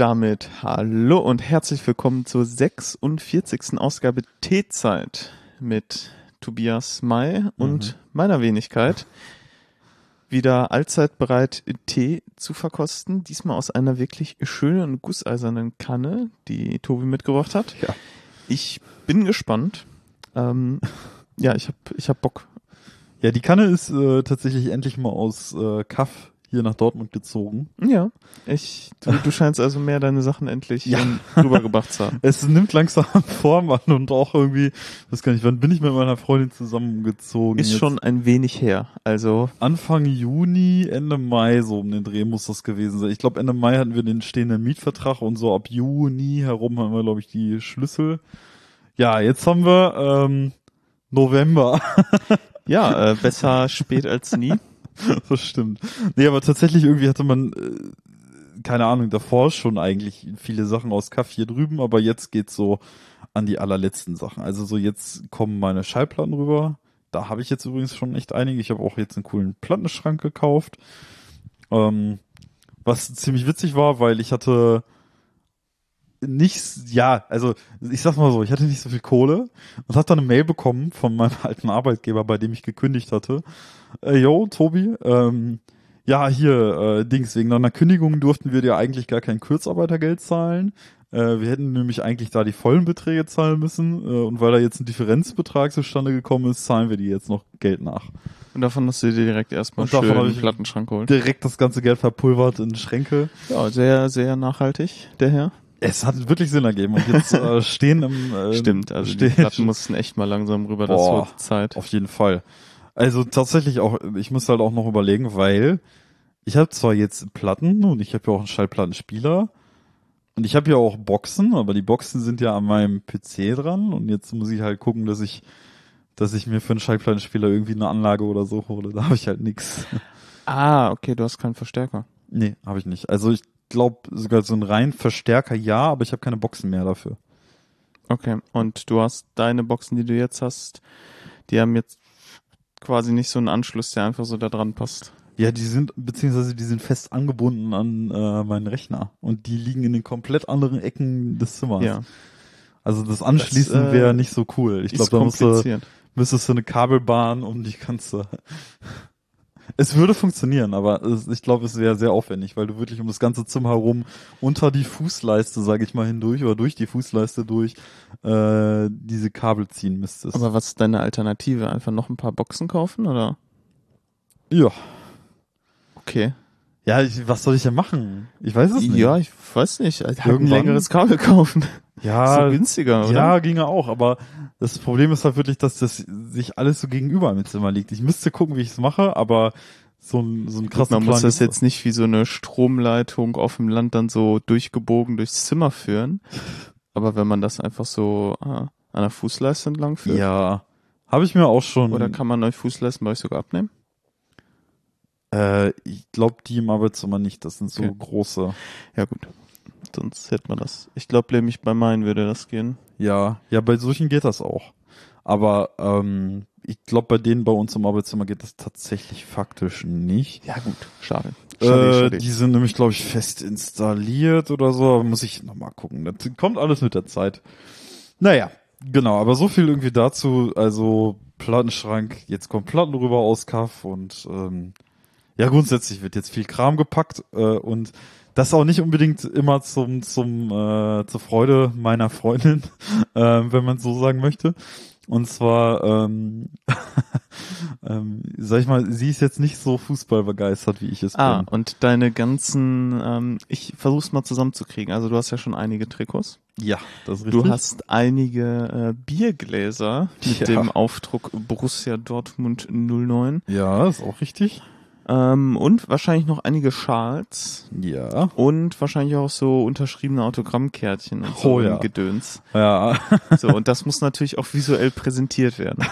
damit hallo und herzlich willkommen zur 46. Ausgabe Teezeit mit Tobias May und meiner Wenigkeit. Wieder allzeit bereit, Tee zu verkosten. Diesmal aus einer wirklich schönen gusseisernen Kanne, die Tobi mitgebracht hat. Ja. Ich bin gespannt. Ich hab Bock. Ja, die Kanne ist tatsächlich endlich mal aus Kaff hier nach Dortmund gezogen. Ja, du scheinst also mehr deine Sachen endlich rübergebracht zu haben. Es nimmt langsam Form an und auch irgendwie, weiß gar nicht, wann bin ich mit meiner Freundin zusammengezogen? Ist jetzt schon ein wenig her, also. Anfang Juni, Ende Mai, so um den Dreh muss das gewesen sein. Ich glaube, Ende Mai hatten wir den stehenden Mietvertrag und so ab Juni herum haben wir, glaube ich, die Schlüssel. Ja, jetzt haben wir November. Ja, besser spät als nie. Das stimmt. Nee, aber tatsächlich irgendwie hatte man, keine Ahnung, davor schon eigentlich viele Sachen aus Kaff hier drüben, aber jetzt geht's so an die allerletzten Sachen. Also so jetzt kommen meine Schallplatten rüber. Da habe ich jetzt übrigens schon echt einige. Ich habe auch jetzt einen coolen Plattenschrank gekauft. Was ziemlich witzig war, weil ich hatte also ich sag's mal so, ich hatte nicht so viel Kohle und habe dann eine Mail bekommen von meinem alten Arbeitgeber, bei dem ich gekündigt hatte. Yo, Tobi, Dings, wegen deiner Kündigung durften wir dir eigentlich gar kein Kurzarbeitergeld zahlen. Wir hätten nämlich eigentlich da die vollen Beträge zahlen müssen und weil da jetzt ein Differenzbetrag zustande gekommen ist, zahlen wir dir jetzt noch Geld nach. Und davon hast du dir direkt erstmal schön einen Plattenschrank geholt. Direkt das ganze Geld verpulvert in Schränke. Ja, sehr, sehr nachhaltig, der Herr. Es hat wirklich Sinn ergeben und jetzt stehen im... Stimmt, also die Platten mussten echt mal langsam rüber, das war die Zeit. Auf jeden Fall. Also tatsächlich auch, ich muss halt auch noch überlegen, weil ich habe zwar jetzt Platten und ich habe ja auch einen Schallplattenspieler und ich habe ja auch Boxen, aber die Boxen sind ja an meinem PC dran und jetzt muss ich halt gucken, dass ich mir für einen Schallplattenspieler irgendwie eine Anlage oder so hole. Da habe ich halt nix. Ah, okay, du hast keinen Verstärker. Nee, habe ich nicht. Also ich glaube sogar so einen reinen Verstärker ja, aber ich habe keine Boxen mehr dafür. Okay, und du hast deine Boxen, die du jetzt hast, die haben jetzt quasi nicht so einen Anschluss, der einfach so da dran passt. Ja, die sind fest angebunden an meinen Rechner und die liegen in den komplett anderen Ecken des Zimmers. Ja. Also das Anschließen wäre nicht so cool. Ich glaube, da müsstest du eine Kabelbahn und die kannst du. Es würde funktionieren, aber ich glaube, es wäre sehr aufwendig, weil du wirklich um das ganze Zimmer herum unter die Fußleiste, sage ich mal, hindurch oder durch die Fußleiste durch diese Kabel ziehen müsstest. Aber was ist deine Alternative? Einfach noch ein paar Boxen kaufen, oder? Ja. Okay. Ja, was soll ich denn machen? Ich weiß es nicht. Ja, ich weiß nicht. Halt ein längeres Kabel kaufen. Ja. So günstiger, oder? Ja, ginge auch, aber das Problem ist halt wirklich, dass das sich alles so gegenüber im Zimmer liegt. Ich müsste gucken, wie ich es mache, aber so ein krasser Plan. Man muss das jetzt nicht wie so eine Stromleitung auf dem Land dann so durchgebogen durchs Zimmer führen. Aber wenn man das einfach so an der Fußleiste entlang führt. Ja, habe ich mir auch schon. Oder kann man euch Fußleisten bei euch sogar abnehmen? Ich glaube, die im Arbeitszimmer nicht. Das sind so große. Ja gut, sonst hätte man das. Ich glaube nämlich bei meinen würde das gehen. Ja, bei solchen geht das auch. Aber ich glaube, bei denen bei uns im Arbeitszimmer geht das tatsächlich faktisch nicht. Ja gut, schade. Die sind nämlich, glaube ich, fest installiert oder so. Aber muss ich nochmal gucken. Das kommt alles mit der Zeit. Naja, genau. Aber so viel irgendwie dazu. Also Plattenschrank, jetzt kommt Platten rüber aus Kaff und ja, grundsätzlich wird jetzt viel Kram gepackt und das auch nicht unbedingt immer zur Freude meiner Freundin, wenn man so sagen möchte. Und zwar, sag ich mal, sie ist jetzt nicht so fußballbegeistert, wie ich es bin. Und deine ganzen, ich versuch's mal zusammenzukriegen. Also du hast ja schon einige Trikots. Ja, das ist richtig. Du hast einige Biergläser mit dem Aufdruck Borussia Dortmund 09. Ja, ist auch richtig. Und wahrscheinlich noch einige Schals. Ja. Und wahrscheinlich auch so unterschriebene Autogrammkärtchen und so im Gedöns. Ja. So, und das muss natürlich auch visuell präsentiert werden.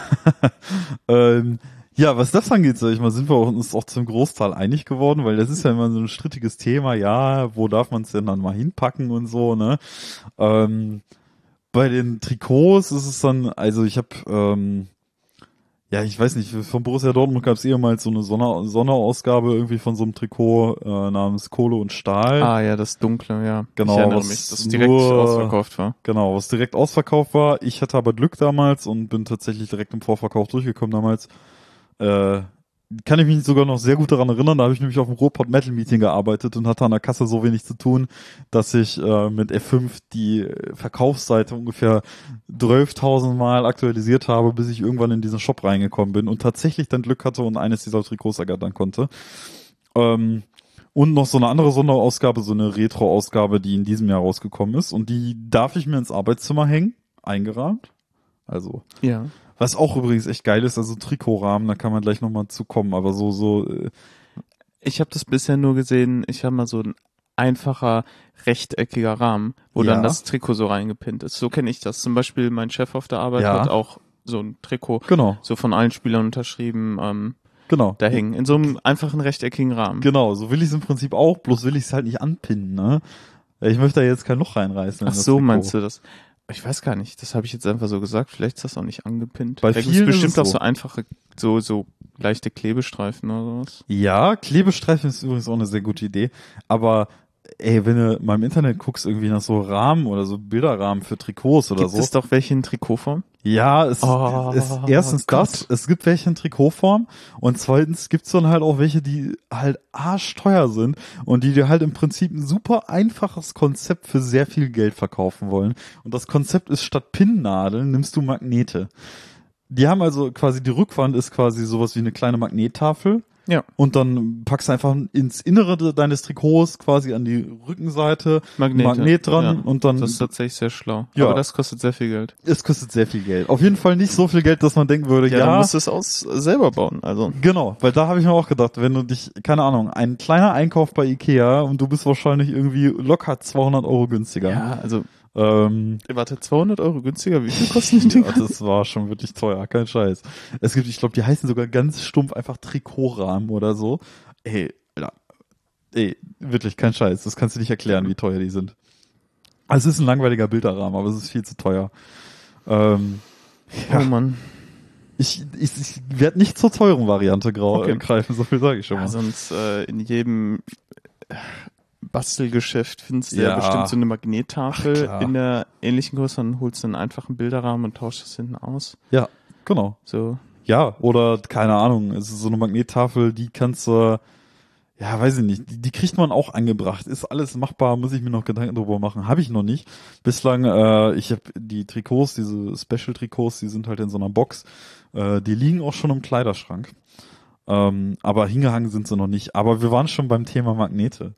Ja, was das angeht, sag ich mal, sind wir uns auch zum Großteil einig geworden, weil das ist ja immer so ein strittiges Thema. Ja, wo darf man es denn dann mal hinpacken und so, ne? Bei den Trikots ist es dann, also ich habe Ja, ich weiß nicht, von Borussia Dortmund gab es ehemals so eine Sonderausgabe irgendwie von so einem Trikot namens Kohle und Stahl. Ah ja, das Dunkle, ja. Genau, Ich erinnere was mich, dass direkt nur- ausverkauft war. Genau, was direkt ausverkauft war. Ich hatte aber Glück damals und bin tatsächlich direkt im Vorverkauf durchgekommen damals. Kann ich mich sogar noch sehr gut daran erinnern, da habe ich nämlich auf dem Ruhrpott Metal Meeting gearbeitet und hatte an der Kasse so wenig zu tun, dass ich mit F5 die Verkaufsseite ungefähr 12.000 Mal aktualisiert habe, bis ich irgendwann in diesen Shop reingekommen bin und tatsächlich dann Glück hatte und eines dieser Trikots ergattern konnte. Und noch so eine andere Sonderausgabe, so eine Retro-Ausgabe, die in diesem Jahr rausgekommen ist und die darf ich mir ins Arbeitszimmer hängen, eingerahmt. Also Ja. was auch übrigens echt geil ist, also Trikotrahmen, da kann man gleich nochmal zukommen, aber Ich habe das bisher nur gesehen, ich habe mal so ein einfacher rechteckiger Rahmen, wo Ja. dann das Trikot so reingepinnt ist. So kenne ich das. Zum Beispiel mein Chef auf der Arbeit Ja. hat auch so ein Trikot, genau, so von allen Spielern unterschrieben, genau. da hängen. In so einem einfachen rechteckigen Rahmen. Genau, so will ich es im Prinzip auch, bloß will ich es halt nicht anpinnen, ne? Ich möchte da jetzt kein Loch reinreißen. Ach so, meinst du das? Ich weiß gar nicht, das habe ich jetzt einfach so gesagt. Vielleicht ist das auch nicht angepinnt. Bei Da gibt's vielen ist bestimmt es auch so. so einfache, so leichte Klebestreifen oder sowas. Ja, Klebestreifen ist übrigens auch eine sehr gute Idee, aber ey, wenn du mal im Internet guckst, irgendwie nach so Rahmen oder so Bilderrahmen für Trikots oder Gibt so. es doch welche in Trikotform? Ja, es Oh, ist erstens Gott. das, es gibt welche in Trikotform und zweitens gibt's dann halt auch welche, die halt arschteuer sind und die dir halt im Prinzip ein super einfaches Konzept für sehr viel Geld verkaufen wollen. Und das Konzept ist, statt Pinnnadeln nimmst du Magnete. Die haben also quasi, die Rückwand ist quasi sowas wie eine kleine Magnettafel. Ja. Und dann packst du einfach ins Innere deines Trikots quasi an die Rückenseite Magnete. Magnet dran Ja. und dann Das ist tatsächlich sehr schlau. Ja. Aber das kostet sehr viel Geld. es kostet sehr viel Geld. Auf jeden Fall nicht so viel Geld, dass man denken würde, Dann musst du es selber bauen. Also genau, weil da habe ich mir auch gedacht, wenn du dich, keine Ahnung, ein kleiner Einkauf bei Ikea und du bist wahrscheinlich irgendwie locker 200 Euro günstiger. ja, also Ähm, warte, 200 Euro günstiger. Wie viel kosten die Dinger? ja, das war schon wirklich teuer, kein Scheiß. Es gibt, ich glaube, die heißen sogar ganz stumpf einfach Trikotrahmen oder so. Ey, Alter, ey, wirklich kein Scheiß. Das kannst du nicht erklären, wie teuer die sind. Also es ist ein langweiliger Bilderrahmen, aber es ist viel zu teuer. Oh Ja. Mann. Ich werde nicht zur teuren Variante Okay. greifen, so viel sage ich schon mal. Ja, sonst in jedem Bastelgeschäft findest du ja Ja. bestimmt so eine Magnettafel Ach, klar. in der ähnlichen Größe, dann holst du einen einfachen Bilderrahmen und tauschst das hinten aus. Ja, genau. So. Ja, oder keine Ahnung, es ist so eine Magnettafel, die kannst du, ja, weiß ich nicht, die kriegt man auch angebracht. Ist alles machbar, muss ich mir noch Gedanken drüber machen. Habe ich noch nicht. Bislang, ich habe die Trikots, diese Special-Trikots, die sind halt in so einer Box. Die liegen auch schon im Kleiderschrank. Aber hingehangen sind sie noch nicht. Aber wir waren schon beim Thema Magnete.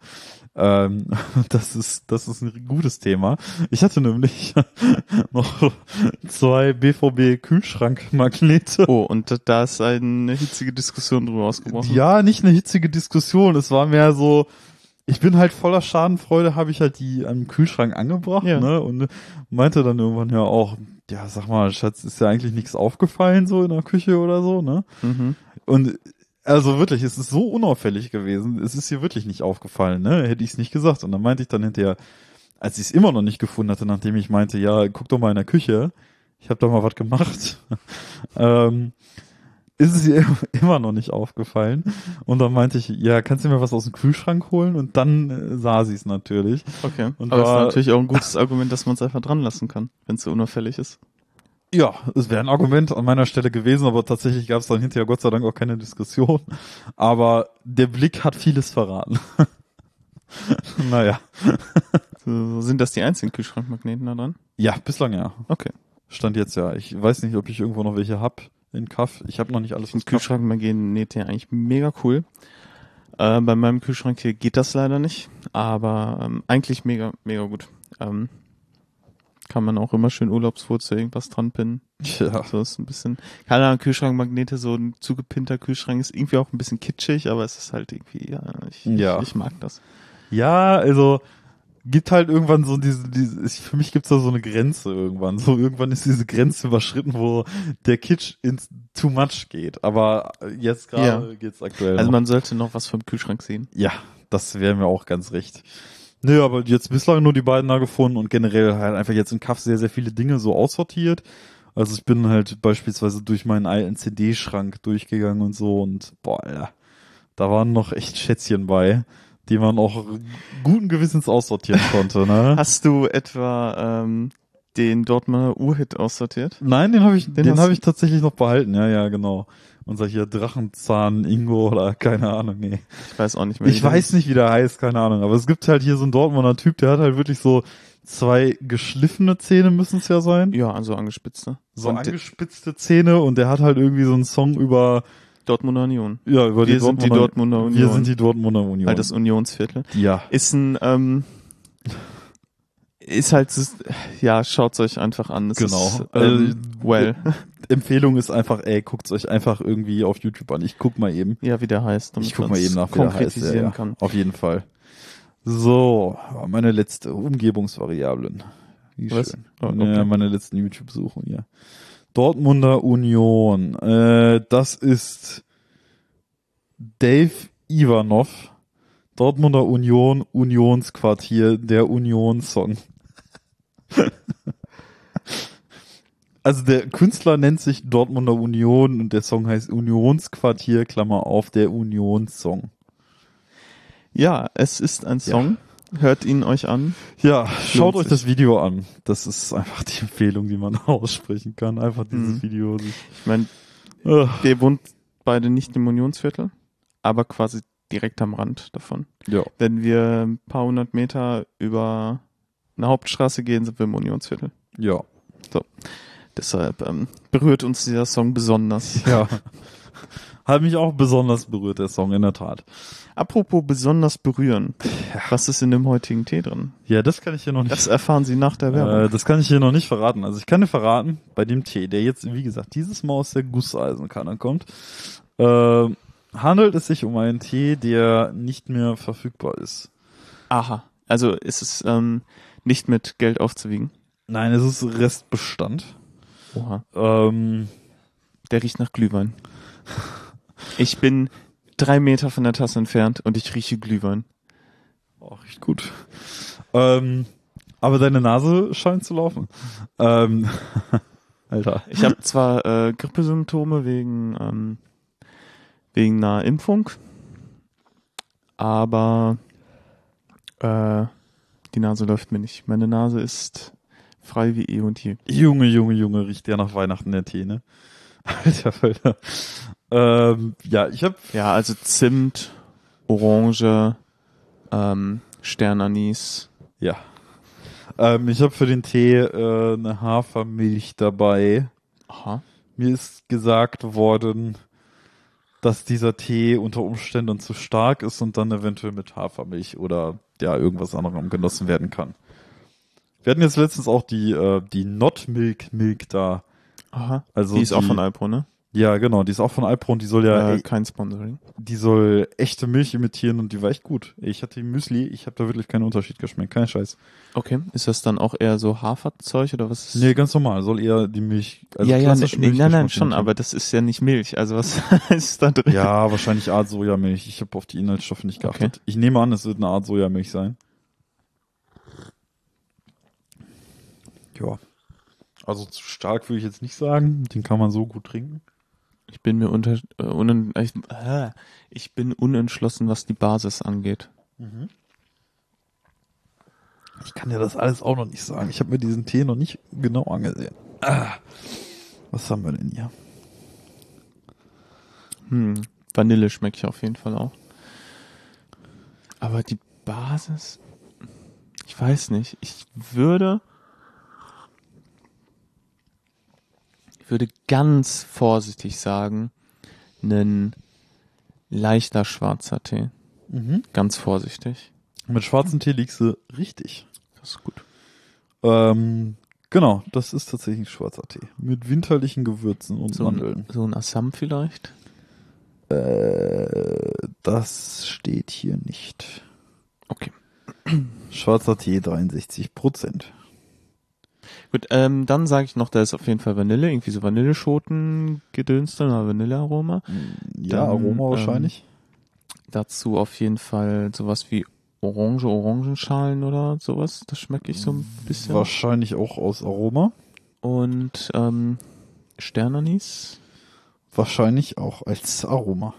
Das ist ein gutes Thema. Ich hatte nämlich noch 2 BVB-Kühlschrankmagnete. Oh, und da ist eine hitzige Diskussion drüber ausgebrochen. Ja, nicht eine hitzige Diskussion. Es war mehr so, ich bin halt voller Schadenfreude, habe ich halt die am Kühlschrank angebracht, Ja. ne? Und meinte dann irgendwann ja auch, ja, sag mal, Schatz, ist ja eigentlich nichts aufgefallen so in der Küche oder so, ne? Mhm. Und also wirklich, es ist so unauffällig gewesen. Es ist hier wirklich nicht aufgefallen, ne? Hätte ich es nicht gesagt. Und dann meinte ich dann hinterher, als ich es immer noch nicht gefunden hatte, nachdem ich meinte, ja, guck doch mal in der Küche, ich habe da mal was gemacht, ist es ihr immer noch nicht aufgefallen. Und dann meinte ich, ja, kannst du mir was aus dem Kühlschrank holen? Und dann sah sie es natürlich. Okay. Und Aber es ist war- natürlich auch ein gutes Argument, dass man es einfach dran lassen kann, wenn es so unauffällig ist. Ja, es wäre ein Argument an meiner Stelle gewesen, aber tatsächlich gab es dann hinterher Gott sei Dank auch keine Diskussion. Aber der Blick hat vieles verraten. Naja. So, sind das die einzigen Kühlschrankmagneten da dran? Ja, bislang ja. Okay. Stand jetzt ja. Ich weiß nicht, ob ich irgendwo noch welche hab in Kaff. Ich habe noch nicht alles Ich finde aus Kaff. Kühlschrankmagnete ja eigentlich mega cool. Bei meinem Kühlschrank hier geht das leider nicht, aber eigentlich mega, mega gut. Kann man auch immer schön Urlaubsfurze irgendwas dran pinnen. Ja. So ist ein bisschen, keine Ahnung, Kühlschrankmagnete, so ein zugepinnter Kühlschrank ist irgendwie auch ein bisschen kitschig, aber es ist halt irgendwie, Ja. ich mag das. Ja, also gibt halt irgendwann so für mich gibt's da so eine Grenze irgendwann. So irgendwann ist diese Grenze überschritten, wo der Kitsch ins too much geht. Aber jetzt gerade geht's aktuell. Also noch. man sollte noch was vom Kühlschrank sehen. Ja, das wäre mir auch ganz recht. Nö, aber jetzt bislang nur die beiden da gefunden und generell halt einfach jetzt in Kaff sehr, sehr viele Dinge so aussortiert. Also ich bin halt beispielsweise durch meinen alten CD-Schrank durchgegangen und so und boah, Alter, da waren noch echt Schätzchen bei, die man auch guten Gewissens aussortieren konnte, ne? Hast du etwa den Dortmunder Urhit aussortiert? Nein, den habe hast ich tatsächlich noch behalten, ja, genau. Unser hier Drachenzahn Ingo oder keine Ahnung, nee. Ich weiß auch nicht mehr. Ich weiß nicht, wie der heißt, keine Ahnung. Aber es gibt halt hier so einen Dortmunder Typ, der hat halt wirklich so 2 geschliffene Zähne, müssen es ja sein. Ja, also angespitzte. So Und angespitzte Zähne und der hat halt irgendwie so einen Song über, Dortmunder Union. ja, über Wir sind die Dortmunder Union. Wir sind die Dortmunder Union. Halt das Unionsviertel. Ja. Ist halt, ja, schaut's euch einfach an. Es Genau. Ist, well. Empfehlung ist einfach, guckt's euch einfach irgendwie auf YouTube an. Ich guck mal eben. Ja, wie der heißt. Ich guck mal eben nach, wie der heißt. Konkretisieren kann. Auf jeden Fall. So, meine letzte Umgebungsvariablen. Wie Was? schön. Oh, okay. Ja, meine letzten YouTube-Suchen hier. Dortmunder Union. Das ist Dave Ivanov. Dortmunder Union, Unionsquartier, der Union-Song. Also der Künstler nennt sich Dortmunder Union und der Song heißt Unionsquartier, Klammer auf, der Unions-Song. Ja, es ist ein Song. Ja. Hört ihn euch an. Ja, schaut euch das Video an. Das ist einfach die Empfehlung, die man aussprechen kann. Einfach dieses Video. Ich meine, wir wohnen beide nicht im Unionsviertel, aber quasi direkt am Rand davon. Ja. Wenn wir ein paar 100 Meter über eine Hauptstraße gehen, sind wir im Unionsviertel. Ja. So. Deshalb berührt uns dieser Song besonders. Ja. Hat mich auch besonders berührt, der Song, in der Tat. Apropos besonders berühren. Ja. Was ist in dem heutigen Tee drin? Ja, das kann ich hier noch nicht. Das erfahren Sie nach der Werbung. Das kann ich hier noch nicht verraten. Also ich kann dir verraten, bei dem Tee, der jetzt, wie gesagt, dieses Mal aus der Gusseisenkanne kommt, handelt es sich um einen Tee, der nicht mehr verfügbar ist. Aha. Also ist es nicht mit Geld aufzuwiegen? Nein, es ist Restbestand. Oha. Der riecht nach Glühwein. Ich bin 3 Meter von der Tasse entfernt und ich rieche Glühwein. Oh, riecht gut. Aber deine Nase scheint zu laufen. Alter. Ich habe zwar Grippesymptome wegen einer Impfung, aber die Nase läuft mir nicht. Meine Nase ist frei wie eh und je. Junge, riecht der nach Weihnachten der Tee, ne? Alter. Ja, ich hab... Ja, also Zimt, Orange, Sternanis. Ja. Ich habe für den Tee eine Hafermilch dabei. Aha. Mir ist gesagt worden, dass dieser Tee unter Umständen zu stark ist und dann eventuell mit Hafermilch oder ja irgendwas anderem genossen werden kann. Wir hatten jetzt letztens auch die Not Milk da. Aha. Also die ist auch von Alpro, ne? Ja, genau, die ist auch von Alpro und die soll ja kein Sponsoring. Die soll echte Milch imitieren und die war echt gut. Ich hatte die Müsli, ich habe da wirklich keinen Unterschied geschmeckt, kein Scheiß. Okay, ist das dann auch eher so Haferzeug oder was ist? Nee, ganz normal, soll eher die Milch, also nein, schon, aber das ist ja nicht Milch, also was ist da drin? Ja, wahrscheinlich Art Sojamilch, ich habe auf die Inhaltsstoffe nicht geachtet. Okay. Ich nehme an, es wird eine Art Sojamilch sein. Ja. Also zu stark würde ich jetzt nicht sagen, den kann man so gut trinken. Ich bin mir ich bin unentschlossen, was die Basis angeht. Mhm. Ich kann dir das alles auch noch nicht sagen. Ich habe mir diesen Tee noch nicht genau angesehen. Was haben wir denn hier? Vanille schmecke ich auf jeden Fall auch. Aber die Basis, ich weiß nicht. Ich würde ganz vorsichtig sagen, ein leichter schwarzer Tee. Mhm. Ganz vorsichtig. Mit schwarzem Tee liegst du richtig. Das ist gut. Genau, das ist tatsächlich schwarzer Tee. Mit winterlichen Gewürzen und Mandeln. So ein Assam vielleicht? Das steht hier nicht. Okay. Schwarzer Tee 63%. Gut, dann sage ich noch, da ist auf jeden Fall Vanille, irgendwie so Vanilleschoten gedönst oder Vanillearoma. Ja, dann, Aroma wahrscheinlich. Dazu auf jeden Fall sowas wie Orangenschalen oder sowas. Das schmecke ich so ein bisschen. Wahrscheinlich auch aus Aroma. Und Sternanis. Wahrscheinlich auch als Aroma.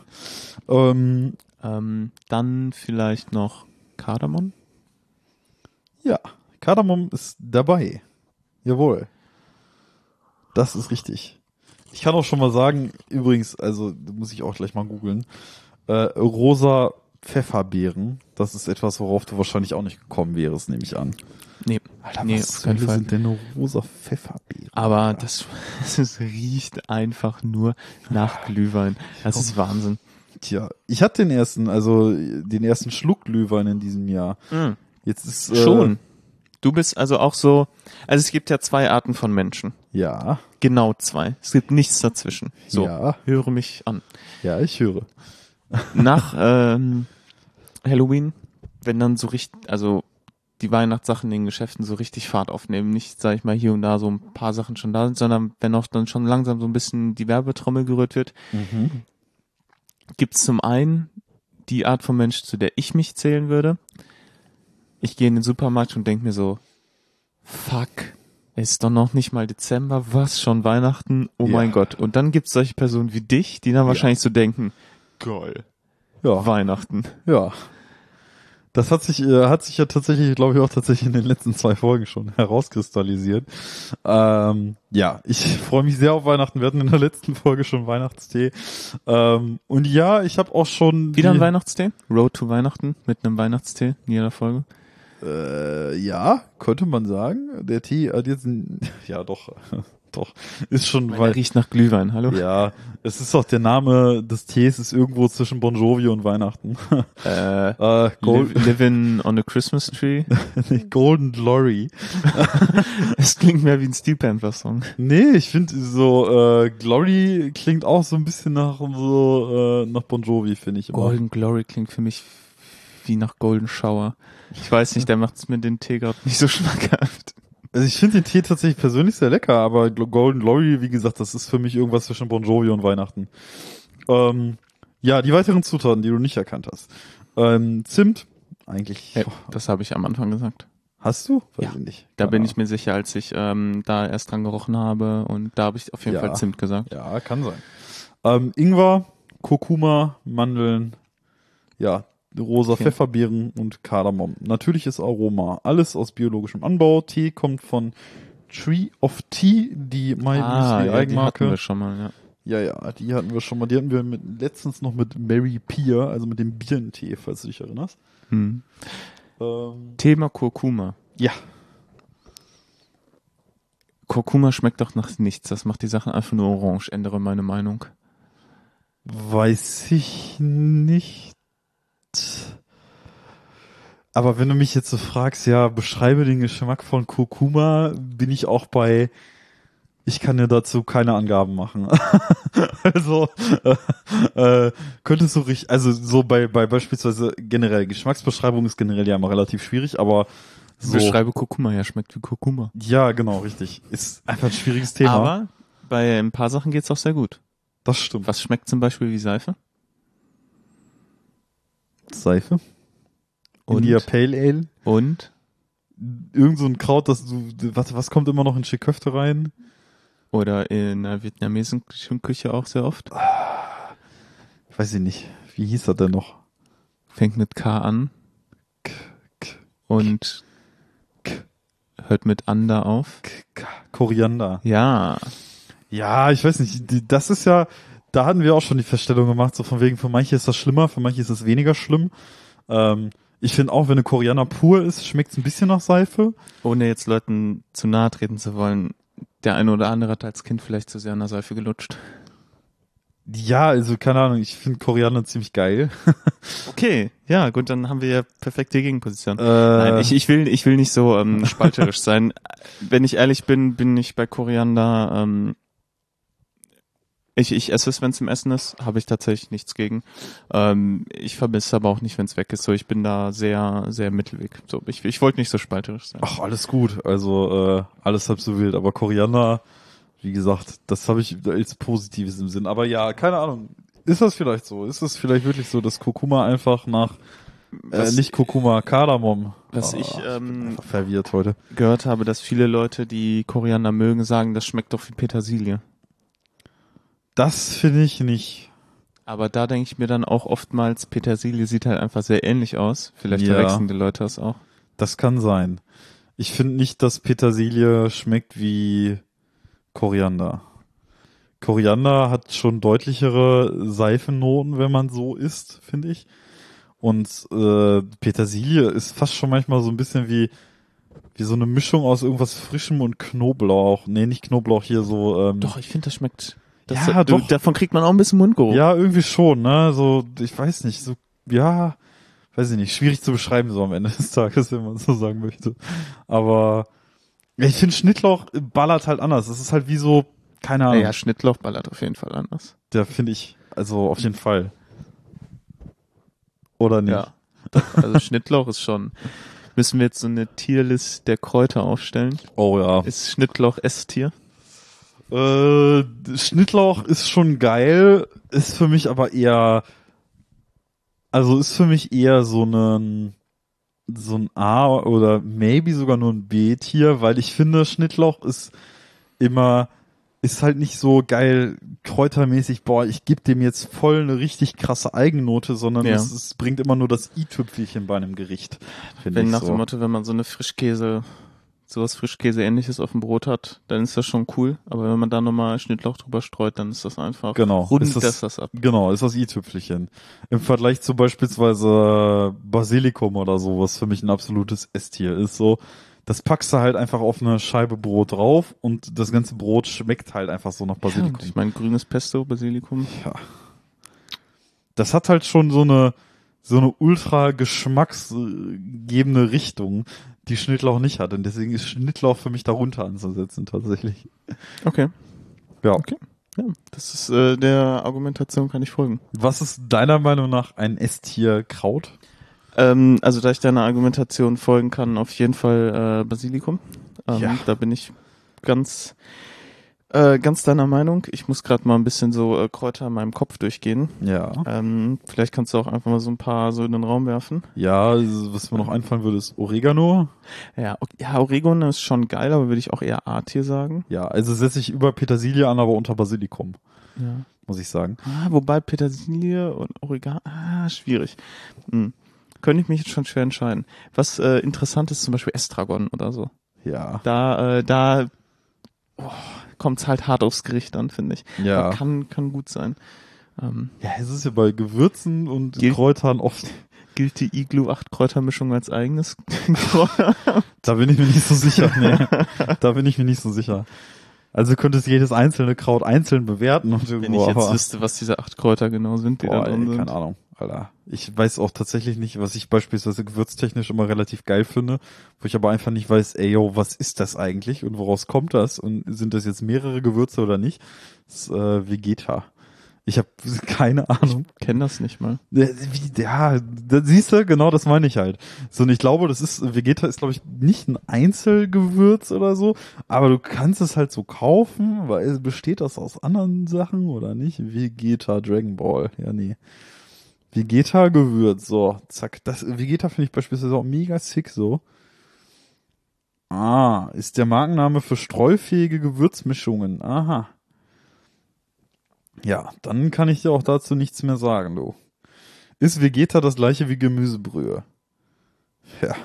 Dann vielleicht noch Kardamom. Ja, Kardamom ist dabei. Jawohl. Das ist richtig. Ich kann auch schon mal sagen, übrigens, also muss ich auch gleich mal googeln, rosa Pfefferbeeren, das ist etwas, worauf du wahrscheinlich auch nicht gekommen wärst, nehme ich an. Nee, Alter, nee, was auf keinen Hölle Fall. sind denn rosa Pfefferbeeren? Aber das riecht einfach nur nach Glühwein. Das ist Wahnsinn. Tja, ich hatte den ersten Schluck Glühwein in diesem Jahr. Mhm. Jetzt ist Schon. Du bist also auch so, also es gibt ja 2 Arten von Menschen. Ja, Genau 2. Es gibt nichts dazwischen. So, Ja. höre mich an. ja, ich höre. Nach Halloween, wenn dann so richtig, also die Weihnachtssachen in den Geschäften so richtig Fahrt aufnehmen, nicht, sag ich mal, hier und da so ein paar Sachen schon da sind, sondern wenn auch dann schon langsam so ein bisschen die Werbetrommel gerührt wird, gibt's zum einen die Art von Mensch, zu der ich mich zählen würde. Ich gehe in den Supermarkt und denke mir so, fuck, es ist doch noch nicht mal Dezember, was, schon Weihnachten? Oh mein Gott. Und dann gibt's solche Personen wie dich, die dann wahrscheinlich so denken, geil, Ja, Weihnachten. ja. Das hat sich ja tatsächlich, glaube ich, auch tatsächlich in den letzten 2 Folgen schon herauskristallisiert. Ja, ich freue mich sehr auf Weihnachten. Wir hatten in der letzten Folge schon Weihnachtstee. Und ja, ich habe auch schon Wieder ein Weihnachtstee? Road to Weihnachten mit einem Weihnachtstee in jeder Folge. Ja, könnte man sagen. Der Tee hat jetzt ja doch, ist schon, Weil er riecht nach Glühwein, hallo? ja, es ist auch der Name des Tees ist irgendwo zwischen Bon Jovi und Weihnachten. Living on a Christmas Tree. Golden Glory. Es klingt mehr wie ein Steel Panther Song. Nee, ich finde so Glory klingt auch so ein bisschen nach nach Bon Jovi, finde ich immer. Golden Glory klingt für mich wie nach Golden Shower. Ich weiß nicht, der macht es mir den Tee gerade nicht so schmackhaft. Also ich finde den Tee tatsächlich persönlich sehr lecker, aber Golden Glory, wie gesagt, das ist für mich irgendwas zwischen Bon Jovi und Weihnachten. Ja, die weiteren Zutaten, die du nicht erkannt hast. Zimt, eigentlich. Ja, das habe ich am Anfang gesagt. Hast du? Weiß Ja, ich nicht. Da Keine bin Ahnung. ich mir sicher, als ich da erst dran gerochen habe, und da habe ich auf jeden Ja. Fall Zimt gesagt. Ja, kann sein. Ingwer, Kurkuma, Mandeln, ja, rosa Okay. Pfefferbeeren und Kardamom. Natürliches Aroma. Alles aus biologischem Anbau. Tee kommt von Tree of Tea, die My Müsli Ja, die hatten Eigenmarke. wir schon mal, ja. Ja, die hatten wir schon mal. Die hatten wir letztens noch mit Mary Peer, also mit dem Birnentee, falls du dich erinnerst. Hm. Thema Kurkuma. Ja. Kurkuma schmeckt doch nach nichts. Das macht die Sachen einfach nur orange. Ändere meine Meinung. Weiß ich nicht. Aber wenn du mich jetzt so fragst, ja, beschreibe den Geschmack von Kurkuma, bin ich auch bei, ich kann dir dazu keine Angaben machen. Also, könntest du richtig, also so bei beispielsweise generell, Geschmacksbeschreibung ist generell ja immer relativ schwierig, aber so. Beschreibe Kurkuma, ja, schmeckt wie Kurkuma. Ja, genau, richtig. Ist einfach ein schwieriges Thema. Aber bei ein paar Sachen geht's auch sehr gut. Das stimmt. Was schmeckt zum Beispiel wie Seife? Seife? Und? India Pale Ale? Und? Irgend so ein Kraut, das du, was kommt immer noch in Chiköfte rein? Oder in der vietnamesischen Küche auch sehr oft. Weiß ich nicht. Wie hieß er denn noch? Fängt mit K an und hört mit Anda auf. Koriander. Ja. Ja, ich weiß nicht. Das ist ja, da hatten wir auch schon die Feststellung gemacht, so von wegen, für manche ist das schlimmer, für manche ist das weniger schlimm. Ich finde auch, wenn eine Koriander pur ist, schmeckt es ein bisschen nach Seife. Ohne jetzt Leuten zu nahe treten zu wollen, der eine oder andere hat als Kind vielleicht zu sehr an der Seife gelutscht. Ja, also keine Ahnung, ich finde Koriander ziemlich geil. Okay, ja, gut, dann haben wir ja perfekte Gegenposition. Nein, ich will nicht so spalterisch sein. Wenn ich ehrlich bin, bin ich bei Koriander, ich esse es, wenn es im Essen ist, habe ich tatsächlich nichts gegen. Ich vermisse aber auch nicht, wenn es weg ist. So, ich bin da sehr, sehr Mittelweg. So, ich wollte nicht so spalterisch sein. Ach, alles gut. Also alles halb so wild. Aber Koriander, wie gesagt, das habe ich als Positives im Sinn. Aber ja, keine Ahnung. Ist das vielleicht so? Ist es vielleicht wirklich so, dass Kurkuma einfach nach, nicht Kurkuma, Kardamom. Was ich bin einfach verwirrt heute. gehört habe, dass viele Leute, die Koriander mögen, sagen, das schmeckt doch wie Petersilie. Das finde ich nicht. Aber da denke ich mir dann auch oftmals, Petersilie sieht halt einfach sehr ähnlich aus. Vielleicht Ja. verwechseln die Leute das auch. Das kann sein. Ich finde nicht, dass Petersilie schmeckt wie Koriander. Koriander hat schon deutlichere Seifennoten, wenn man so isst, finde ich. Und Petersilie ist fast schon manchmal so ein bisschen wie so eine Mischung aus irgendwas Frischem und Knoblauch. Nee, nicht Knoblauch, hier so. Doch, ich finde, das schmeckt. Ja, doch. Davon kriegt man auch ein bisschen Mundgeruch. Ja, irgendwie schon, ne? So, ich weiß nicht, so, ja, weiß ich nicht, schwierig zu beschreiben so am Ende des Tages, wenn man so sagen möchte. Aber ich finde, Schnittlauch ballert halt anders. Das ist halt wie so, keine Ahnung. Ja, Schnittlauch ballert auf jeden Fall anders. Der finde ich, also auf jeden Fall. Oder nicht? Ja, doch, also Schnittlauch ist schon. Müssen wir jetzt so eine Tierlist der Kräuter aufstellen? Oh ja. Ist Schnittlauch S-Tier? Schnittlauch ist schon geil, ist für mich aber eher, also ist für mich eher so ein A oder maybe sogar nur ein B-Tier, weil ich finde, Schnittlauch ist halt nicht so geil kräutermäßig, boah, ich gebe dem jetzt voll eine richtig krasse Eigennote, sondern Ja. es bringt immer nur das i-Tüpfelchen bei einem Gericht, finde Wenn ich nach so. dem Motto, wenn man so eine sowas Frischkäse-ähnliches auf dem Brot hat, dann ist das schon cool. Aber wenn man da nochmal Schnittlauch drüber streut, dann ist das einfach Genau. rundet Ist das ab. Genau, ist das i-Tüpfelchen. Im Vergleich zu beispielsweise Basilikum oder so, was für mich ein absolutes S-Tier ist, so. Das packst du halt einfach auf eine Scheibe Brot drauf und das ganze Brot schmeckt halt einfach so nach Ja, Basilikum. und ich meine, grünes Pesto, Basilikum. Ja. Das hat halt schon so eine ultra geschmacksgebende Richtung, die Schnittlauch nicht hat. Und deswegen ist Schnittlauch für mich darunter anzusetzen, tatsächlich. Okay. Ja. Okay. Ja, das ist der Argumentation kann ich folgen. Was ist deiner Meinung nach ein S-Tier Kraut? Also da ich deiner Argumentation folgen kann, auf jeden Fall Basilikum. Ja. Da bin ich ganz deiner Meinung. Ich muss gerade mal ein bisschen so Kräuter in meinem Kopf durchgehen. Ja. Vielleicht kannst du auch einfach mal so ein paar so in den Raum werfen. Ja, was mir noch einfallen würde, ist Oregano. Ja, Oregano ist schon geil, aber würde ich auch eher A-Tier sagen. Ja, also setze ich über Petersilie an, aber unter Basilikum, Ja. muss ich sagen. Wobei Petersilie und Oregano, schwierig. Könnte ich mich jetzt schon schwer entscheiden. Was interessant ist, zum Beispiel Estragon oder so. Ja. Da kommt es halt hart aufs Gericht an, finde ich. Ja. Aber kann gut sein. Ja, es ist ja bei Gewürzen und Gilt- Kräutern oft. Gilt die Iglu 8 Kräutermischung als eigenes Kräuter? Da bin ich mir nicht so sicher. Nee. Da bin ich mir nicht so sicher. Also könntest jedes einzelne Kraut einzeln bewerten und Wenn irgendwo. ich jetzt aber- wüsste, was diese 8 Kräuter genau sind, die da Boah, drin ey, sind. keine Ahnung, Alter. Ich weiß auch tatsächlich nicht, was ich beispielsweise gewürztechnisch immer relativ geil finde, wo ich aber einfach nicht weiß, ey, yo, was ist das eigentlich und woraus kommt das und sind das jetzt mehrere Gewürze oder nicht? Das ist Vegeta. Ich habe keine Ahnung. Kenn das nicht mal. Ja, da siehst du, genau das meine ich halt. So, und ich glaube, Vegeta ist, glaube ich, nicht ein Einzelgewürz oder so, aber du kannst es halt so kaufen, weil besteht das aus anderen Sachen oder nicht? Vegeta Dragon Ball, ja, nee. Vegeta Gewürz, so, zack. Das Vegeta finde ich beispielsweise auch mega sick, so. Ist der Markenname für streufähige Gewürzmischungen. Aha. Ja, dann kann ich dir auch dazu nichts mehr sagen, du. Ist Vegeta das gleiche wie Gemüsebrühe? Ja.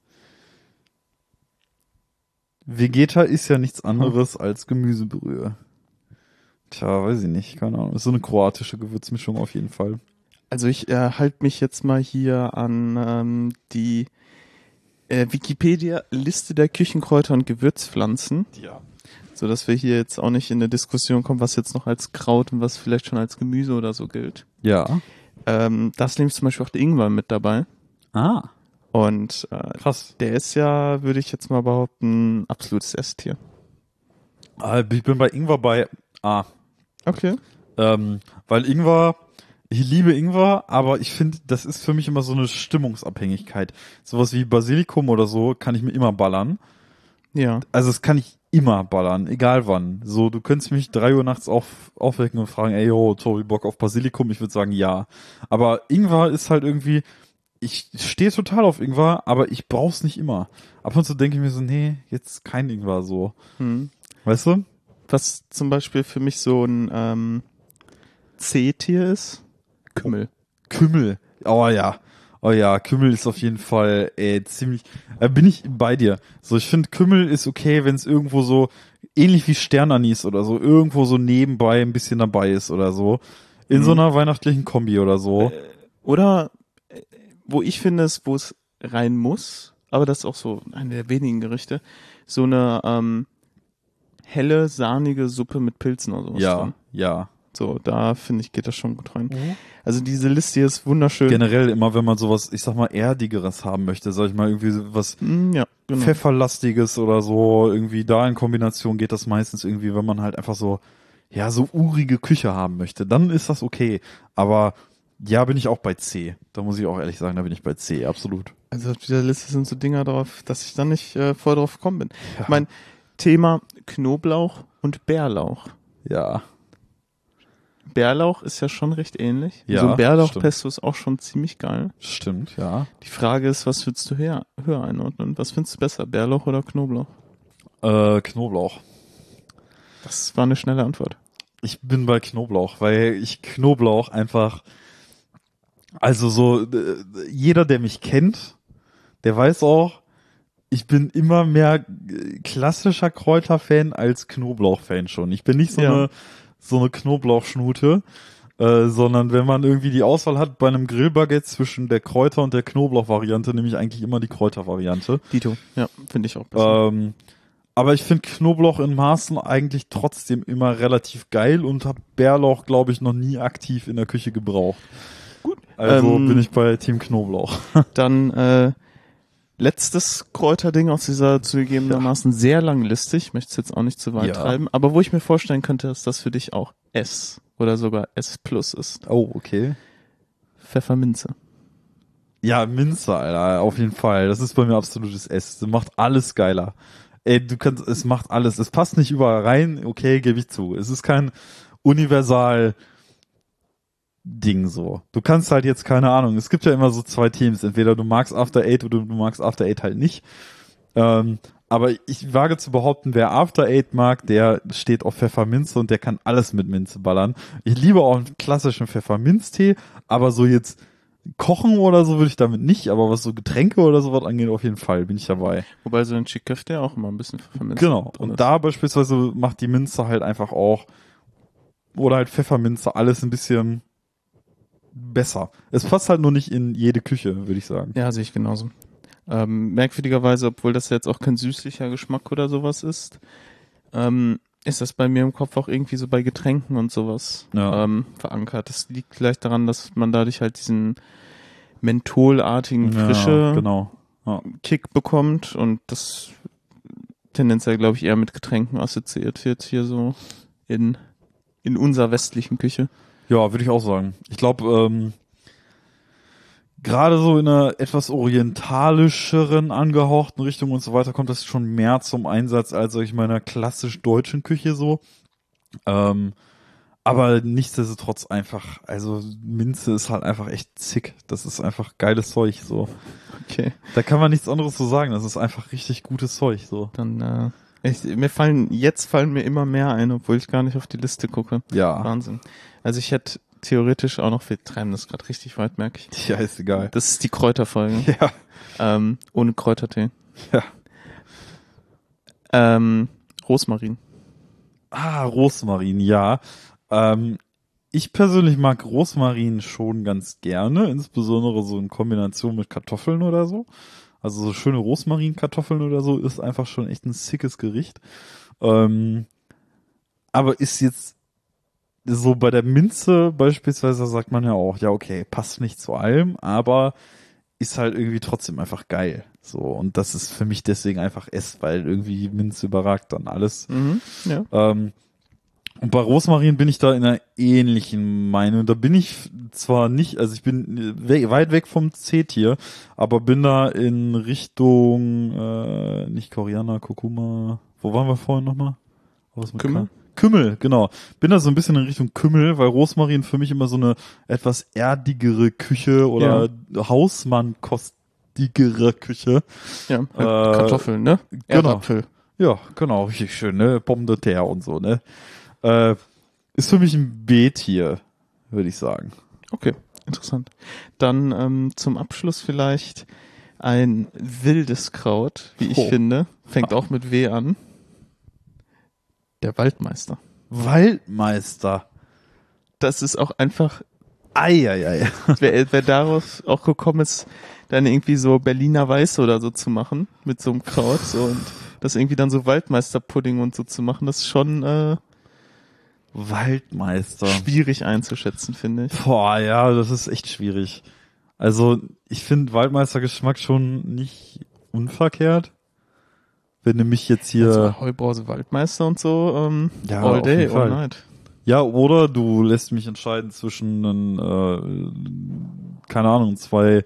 Vegeta ist ja nichts anderes als Gemüsebrühe. Tja, weiß ich nicht, keine Ahnung. Ist so eine kroatische Gewürzmischung auf jeden Fall. Also ich halte mich jetzt mal hier an die Wikipedia-Liste der Küchenkräuter und Gewürzpflanzen, Ja. so dass wir hier jetzt auch nicht in eine Diskussion kommen, was jetzt noch als Kraut und was vielleicht schon als Gemüse oder so gilt. Ja. Da ist nämlich zum Beispiel auch der Ingwer mit dabei. Und Krass. der ist ja, würde ich jetzt mal behaupten, absolutes S-Tier. Ich bin bei Ingwer bei A. Okay. Weil Ingwer, ich liebe Ingwer, aber ich finde, das ist für mich immer so eine Stimmungsabhängigkeit. Sowas wie Basilikum oder so kann ich mir immer ballern. Ja. Also das kann ich immer ballern, egal wann. So, du könntest mich 3 Uhr nachts aufwecken und fragen, ey, yo, Tobi, Bock auf Basilikum? Ich würde sagen, ja. Aber Ingwer ist halt irgendwie, ich stehe total auf Ingwer, aber ich brauch's nicht immer. Ab und zu denke ich mir so, nee, jetzt kein Ingwer so. Weißt du? Was zum Beispiel für mich so ein C-Tier ist, Kümmel. Kümmel. Oh ja. Oh ja, Kümmel ist auf jeden Fall ziemlich. Bin ich bei dir. So, ich finde Kümmel ist okay, wenn es irgendwo so ähnlich wie Sternanis oder so irgendwo so nebenbei ein bisschen dabei ist oder so. In so einer weihnachtlichen Kombi oder so. Oder wo ich finde, wo es rein muss, aber das ist auch so eine der wenigen Gerichte, so eine helle, sahnige Suppe mit Pilzen oder sowas drin. Ja. So, da finde ich, geht das schon gut rein. Also diese Liste hier ist wunderschön. Generell immer, wenn man sowas, ich sag mal, Erdigeres haben möchte, sag ich mal, irgendwie was Ja, genau. Pfefferlastiges oder so, irgendwie da in Kombination geht das meistens irgendwie, wenn man halt einfach so, ja, so urige Küche haben möchte, dann ist das okay. Aber ja, bin ich auch bei C. Da muss ich auch ehrlich sagen, da bin ich bei C, absolut. Also auf dieser Liste sind so Dinger drauf, dass ich da nicht voll drauf gekommen bin. Ja. Ich mein Thema Knoblauch und Bärlauch. Ja. Bärlauch ist ja schon recht ähnlich. Ja, so ein Bärlauchpesto ist auch schon ziemlich geil. Stimmt, ja. Die Frage ist, was würdest du höher einordnen? Was findest du besser, Bärlauch oder Knoblauch? Knoblauch. Das war eine schnelle Antwort. Ich bin bei Knoblauch, weil ich Knoblauch einfach, also so, jeder, der mich kennt, der weiß auch, ich bin immer mehr klassischer Kräuterfan als Knoblauchfan schon. Ich bin nicht so eine Knoblauchschnute, sondern wenn man irgendwie die Auswahl hat bei einem Grillbaguette zwischen der Kräuter- und der Knoblauch-Variante, nehme ich eigentlich immer die Kräuter-Variante. Dito, ja, finde ich auch besser. Aber ich finde Knoblauch in Maßen eigentlich trotzdem immer relativ geil und habe Bärlauch, glaube ich, noch nie aktiv in der Küche gebraucht. Gut. Also bin ich bei Team Knoblauch. Dann letztes Kräuterding aus dieser zugegebenermaßen sehr langen Liste. Ich möchte es jetzt auch nicht zu weit treiben, aber wo ich mir vorstellen könnte, dass das für dich auch S oder sogar S+ ist. Oh, okay. Pfefferminze. Ja, Minze, Alter, auf jeden Fall. Das ist bei mir absolutes S. Das macht alles geiler. Ey, es macht alles. Es passt nicht überall rein, okay, gebe ich zu. Es ist kein universal Ding so. Du kannst halt jetzt, keine Ahnung, es gibt ja immer so zwei Teams. Entweder du magst After Eight oder du magst After Eight halt nicht. Aber ich wage zu behaupten, wer After Eight mag, der steht auf Pfefferminze und der kann alles mit Minze ballern. Ich liebe auch einen klassischen Pfefferminztee, aber so jetzt kochen oder so würde ich damit nicht, aber was so Getränke oder sowas angeht, auf jeden Fall bin ich dabei. Wobei so ein Chiköfte ja auch immer ein bisschen Pfefferminze Genau. drin ist. Und da beispielsweise macht die Minze halt einfach auch, oder halt Pfefferminze, alles ein bisschen besser. Es passt halt nur nicht in jede Küche, würde ich sagen. Ja, sehe ich genauso. Merkwürdigerweise, obwohl das jetzt auch kein süßlicher Geschmack oder sowas ist das bei mir im Kopf auch irgendwie so bei Getränken und sowas verankert. Das liegt vielleicht daran, dass man dadurch halt diesen mentholartigen frische Kick bekommt und das tendenziell, glaube ich, eher mit Getränken assoziiert wird hier so in unserer westlichen Küche. Ja, würde ich auch sagen. Ich glaube, gerade so in einer etwas orientalischeren angehauchten Richtung und so weiter kommt das schon mehr zum Einsatz als, sag ich mal, in einer klassisch deutschen Küche so. Aber nichtsdestotrotz einfach, also Minze ist halt einfach echt zick. Das ist einfach geiles Zeug so. Okay. Da kann man nichts anderes so sagen. Das ist einfach richtig gutes Zeug so. Dann fallen mir immer mehr ein, obwohl ich gar nicht auf die Liste gucke. Ja. Wahnsinn. Also ich hätte theoretisch auch noch, wir treiben das gerade richtig weit, merke ich. Ja, ist egal. Das ist die Kräuterfolge. Ja. Ohne Kräutertee. Ja. Rosmarin. Rosmarin, ja. Ich persönlich mag Rosmarin schon ganz gerne, insbesondere so in Kombination mit Kartoffeln oder so. Also so schöne Rosmarinkartoffeln oder so ist einfach schon echt ein sickes Gericht. Aber ist jetzt so bei der Minze beispielsweise sagt man ja auch, ja okay, passt nicht zu allem, aber ist halt irgendwie trotzdem einfach geil. So, und das ist für mich deswegen einfach S, weil irgendwie Minze überragt dann alles. Ja. Und bei Rosmarin bin ich da in einer ähnlichen Meinung. Da bin ich zwar nicht, also ich bin weit weg vom C-Tier, aber bin da in Richtung, nicht Koriander, Kurkuma. Wo waren wir vorhin nochmal? Kümmel, genau. Bin da so ein bisschen in Richtung Kümmel, weil Rosmarin für mich immer so eine etwas erdigere Küche oder Hausmannkostigere Küche. Ja, halt Kartoffeln, ne? Genau. Erdapfel. Ja, genau, richtig schön, ne? Pomme de terre und so, ne? Ist für mich ein B-Tier, würde ich sagen. Okay, interessant. Dann zum Abschluss vielleicht ein wildes Kraut, wie ich finde. Fängt auch mit W an. Der Waldmeister. Waldmeister. Das ist auch einfach, Eieiei. wer daraus auch gekommen ist, dann irgendwie so Berliner Weiße oder so zu machen, mit so einem Kraut, so, und das irgendwie dann so Waldmeisterpudding und so zu machen, das ist schon Waldmeister. schwierig einzuschätzen, finde ich. Boah, ja, das ist echt schwierig. Also, ich finde Waldmeistergeschmack schon nicht unverkehrt. Wenn du mich jetzt hier... Also Heubrause Waldmeister und so, Ja, all auf day, jeden Fall. all night. Ja, oder du lässt mich entscheiden zwischen keine Ahnung, zwei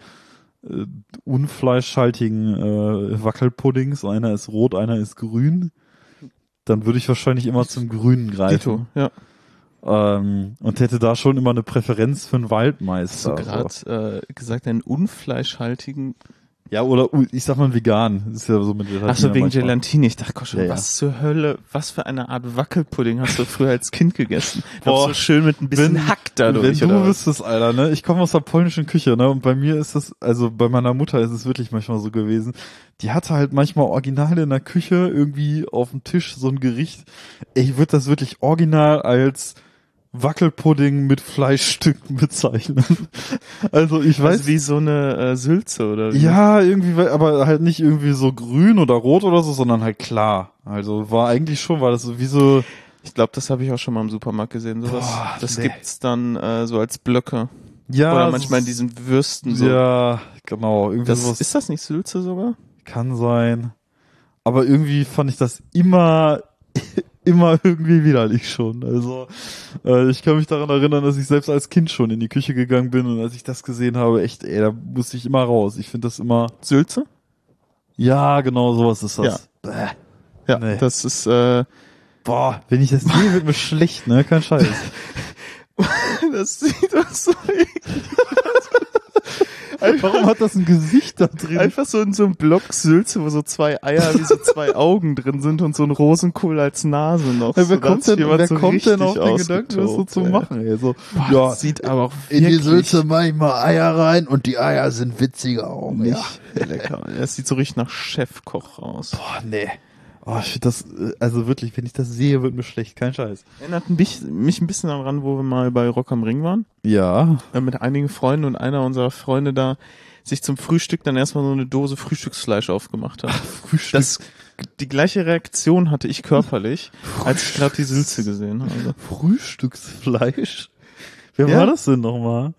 unfleischhaltigen Wackelpuddings. Einer ist rot, einer ist grün. Dann würde ich wahrscheinlich immer zum Grünen greifen. Dito, ja. Und hätte da schon immer eine Präferenz für einen Hast Waldmeister. du gerade gesagt, einen unfleischhaltigen... Ja, oder ich sag mal vegan. Das ist ja so mit Gelatine. Ach so, wegen manchmal. Gelatine. Ich dachte schon, Ja, ja. was zur Hölle, was für eine Art Wackelpudding hast du früher als Kind gegessen? Boah, So schön mit ein bisschen Hack dadurch, Wenn oder du was? wüsstest, Alter, ne? Ich komme aus der polnischen Küche, ne? Und bei mir ist es, also bei meiner Mutter ist es wirklich manchmal so gewesen. Die hatte halt manchmal original in der Küche irgendwie auf dem Tisch so ein Gericht. Ich würde das wirklich original als Wackelpudding mit Fleischstücken bezeichnen. Also ich weiß, Also wie so eine Sülze, oder wie? ja, irgendwie, aber halt nicht irgendwie so grün oder rot oder so, sondern halt klar. Also war das so wie so, Ich glaube, das habe ich auch schon mal im Supermarkt gesehen, sowas. Boah, Das nee. gibt's dann so als Blöcke. ja. Oder manchmal in diesen Würsten so. Ja, genau. Irgendwie Das, sowas ist das nicht Sülze sogar? kann sein. Aber irgendwie fand ich das immer irgendwie widerlich schon. Also ich kann mich daran erinnern, dass ich selbst als Kind schon in die Küche gegangen bin und als ich das gesehen habe, echt, ey, da musste ich immer raus. Ich finde das immer, Sülze? ja, genau sowas ist das. Bäh. Ja, Nee. das ist, Boah, wenn ich das sehe, wird mir schlecht, ne? Kein Scheiß. das sieht doch so Warum hat das ein Gesicht da drin? einfach so in so einem Block Sülze, wo so zwei Eier wie so zwei Augen drin sind und so ein Rosenkohl als Nase noch. Ja, So, wer da kommt hat sich denn, jemand wer so kommt denn auf richtig den Gedanken, das so ausgetobt, zu ey. machen? Ey? So, Boah, ja, das sieht aber auch In die wirklich Sülze mache ich mal Eier rein und die Eier sind witziger auch. nicht Ja. lecker. Das sieht so richtig nach Chefkoch aus. boah, nee. Oh, ich find das, also wirklich, wenn ich das sehe, wird mir schlecht. Kein Scheiß. Erinnert mich ein bisschen daran, wo wir mal bei Rock am Ring waren. Ja. Mit einigen Freunden, und einer unserer Freunde da sich zum Frühstück dann erstmal so eine Dose Frühstücksfleisch aufgemacht hat. Die gleiche Reaktion hatte ich körperlich, als ich gerade die Sülze gesehen habe. Frühstücksfleisch? Wer Ja. war das denn nochmal?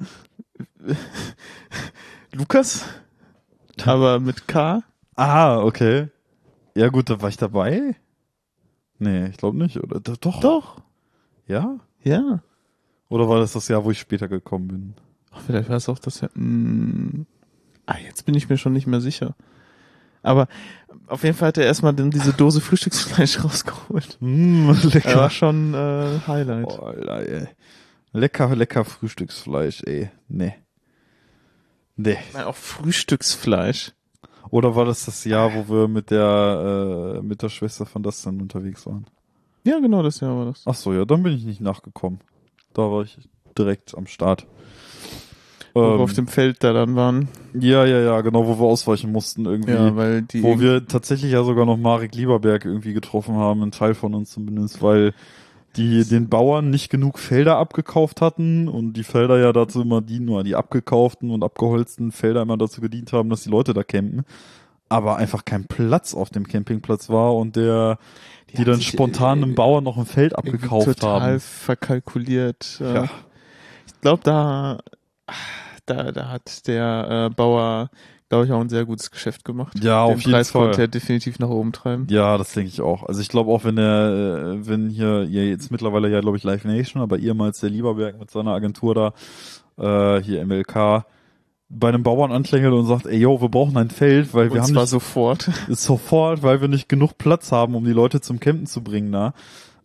Lukas? Aber mit K? Ah, okay. Ja gut, da war ich dabei? Nee, ich glaube nicht, oder? Doch. Doch. Ja? Ja. Oder war das Jahr, wo ich später gekommen bin? Ach, vielleicht war es auch das ja. Jetzt bin ich mir schon nicht mehr sicher. Aber auf jeden Fall hat er erstmal dann diese Dose Frühstücksfleisch rausgeholt. Lecker. Er war schon Highlight. Oh, Alter, ey. Lecker Frühstücksfleisch, ey. Nee. Nein, auch Frühstücksfleisch. Oder war das Jahr, wo wir mit der Schwester von Dustin unterwegs waren? Ja, genau, das Jahr war das. Ach so, ja, dann bin ich nicht nachgekommen. Da war ich direkt am Start. Wo wir auf dem Feld da dann waren. Ja, genau, wo wir ausweichen mussten irgendwie. Ja, weil die. Wo wir tatsächlich ja sogar noch Marek Lieberberg irgendwie getroffen haben, ein Teil von uns zumindest, weil die den Bauern nicht genug Felder abgekauft hatten und die Felder ja dazu immer die abgekauften und abgeholzten Felder immer dazu gedient haben, dass die Leute da campen, aber einfach kein Platz auf dem Campingplatz war und die haben dann sich, spontan einem Bauern noch ein Feld abgekauft total haben. verkalkuliert. Ja. Ich glaube, da hat der Bauer, glaube ich, auch ein sehr gutes Geschäft gemacht. Ja, auf Den jeden Preis Fall. konnte er definitiv nach oben treiben. Ja, das denke ich auch. Also ich glaube auch, wenn hier jetzt mittlerweile ja, glaube ich, Live Nation, aber ehemals der Lieberberg mit seiner Agentur da, hier MLK, bei einem Bauern anklingelt und sagt, ey, yo, wir brauchen ein Feld, weil wir Und haben zwar nicht, sofort. sofort, weil wir nicht genug Platz haben, um die Leute zum Campen zu bringen, da.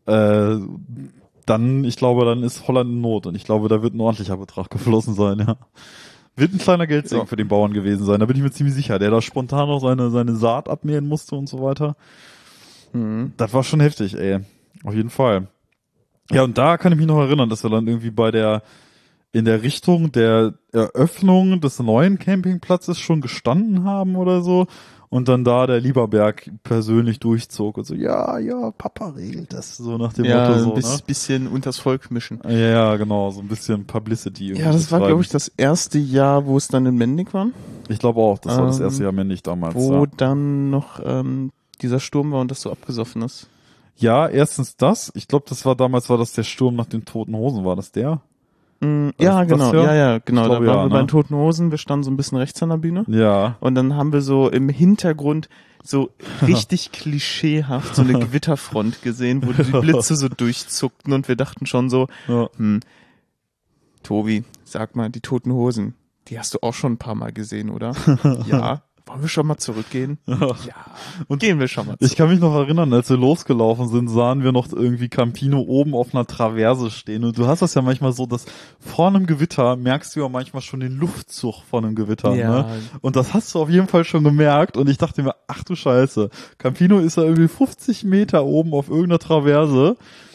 dann ist Holland in Not und ich glaube, da wird ein ordentlicher Betrag geflossen sein, ja. Wird ein kleiner Geldsegen für den Bauern gewesen sein, da bin ich mir ziemlich sicher, der da spontan noch seine Saat abmähen musste und so weiter. Mhm. Das war schon heftig, ey. Auf jeden Fall. Ja, und da kann ich mich noch erinnern, dass wir dann irgendwie in der Richtung der Eröffnung des neuen Campingplatzes schon gestanden haben oder so. Und dann da der Lieberberg persönlich durchzog und so, ja, Papa regelt das, so nach dem Motto so, ein bisschen unters Volk mischen. Ja, genau, so ein bisschen Publicity. Ja, das war, glaube ich, das erste Jahr, wo es dann in Mendig war. Ich glaube auch, das war das erste Jahr Mendig damals. Wo dann noch dieser Sturm war und das so abgesoffen ist. Ja, erstens das. Ich glaube, war das der Sturm nach den Toten Hosen, war das der? Ja, genau, genau. Glaub, Da waren wir bei den Toten Hosen, wir standen so ein bisschen rechts an der Bühne. Ja. Und dann haben wir so im Hintergrund so richtig klischeehaft so eine Gewitterfront gesehen, wo die Blitze so durchzuckten und wir dachten schon so, Tobi, sag mal, die Toten Hosen, die hast du auch schon ein paar Mal gesehen, oder? Ja. Wollen wir schon mal zurückgehen? Ja. Und gehen wir schon mal zurück. Ich kann mich noch erinnern, als wir losgelaufen sind, sahen wir noch irgendwie Campino oben auf einer Traverse stehen. Und du hast das ja manchmal so, dass vor einem Gewitter merkst du ja manchmal schon den Luftzug von einem Gewitter. Ja. Ne? Und das hast du auf jeden Fall schon gemerkt. Und ich dachte mir, ach du Scheiße, Campino ist ja irgendwie 50 Meter oben auf irgendeiner Traverse,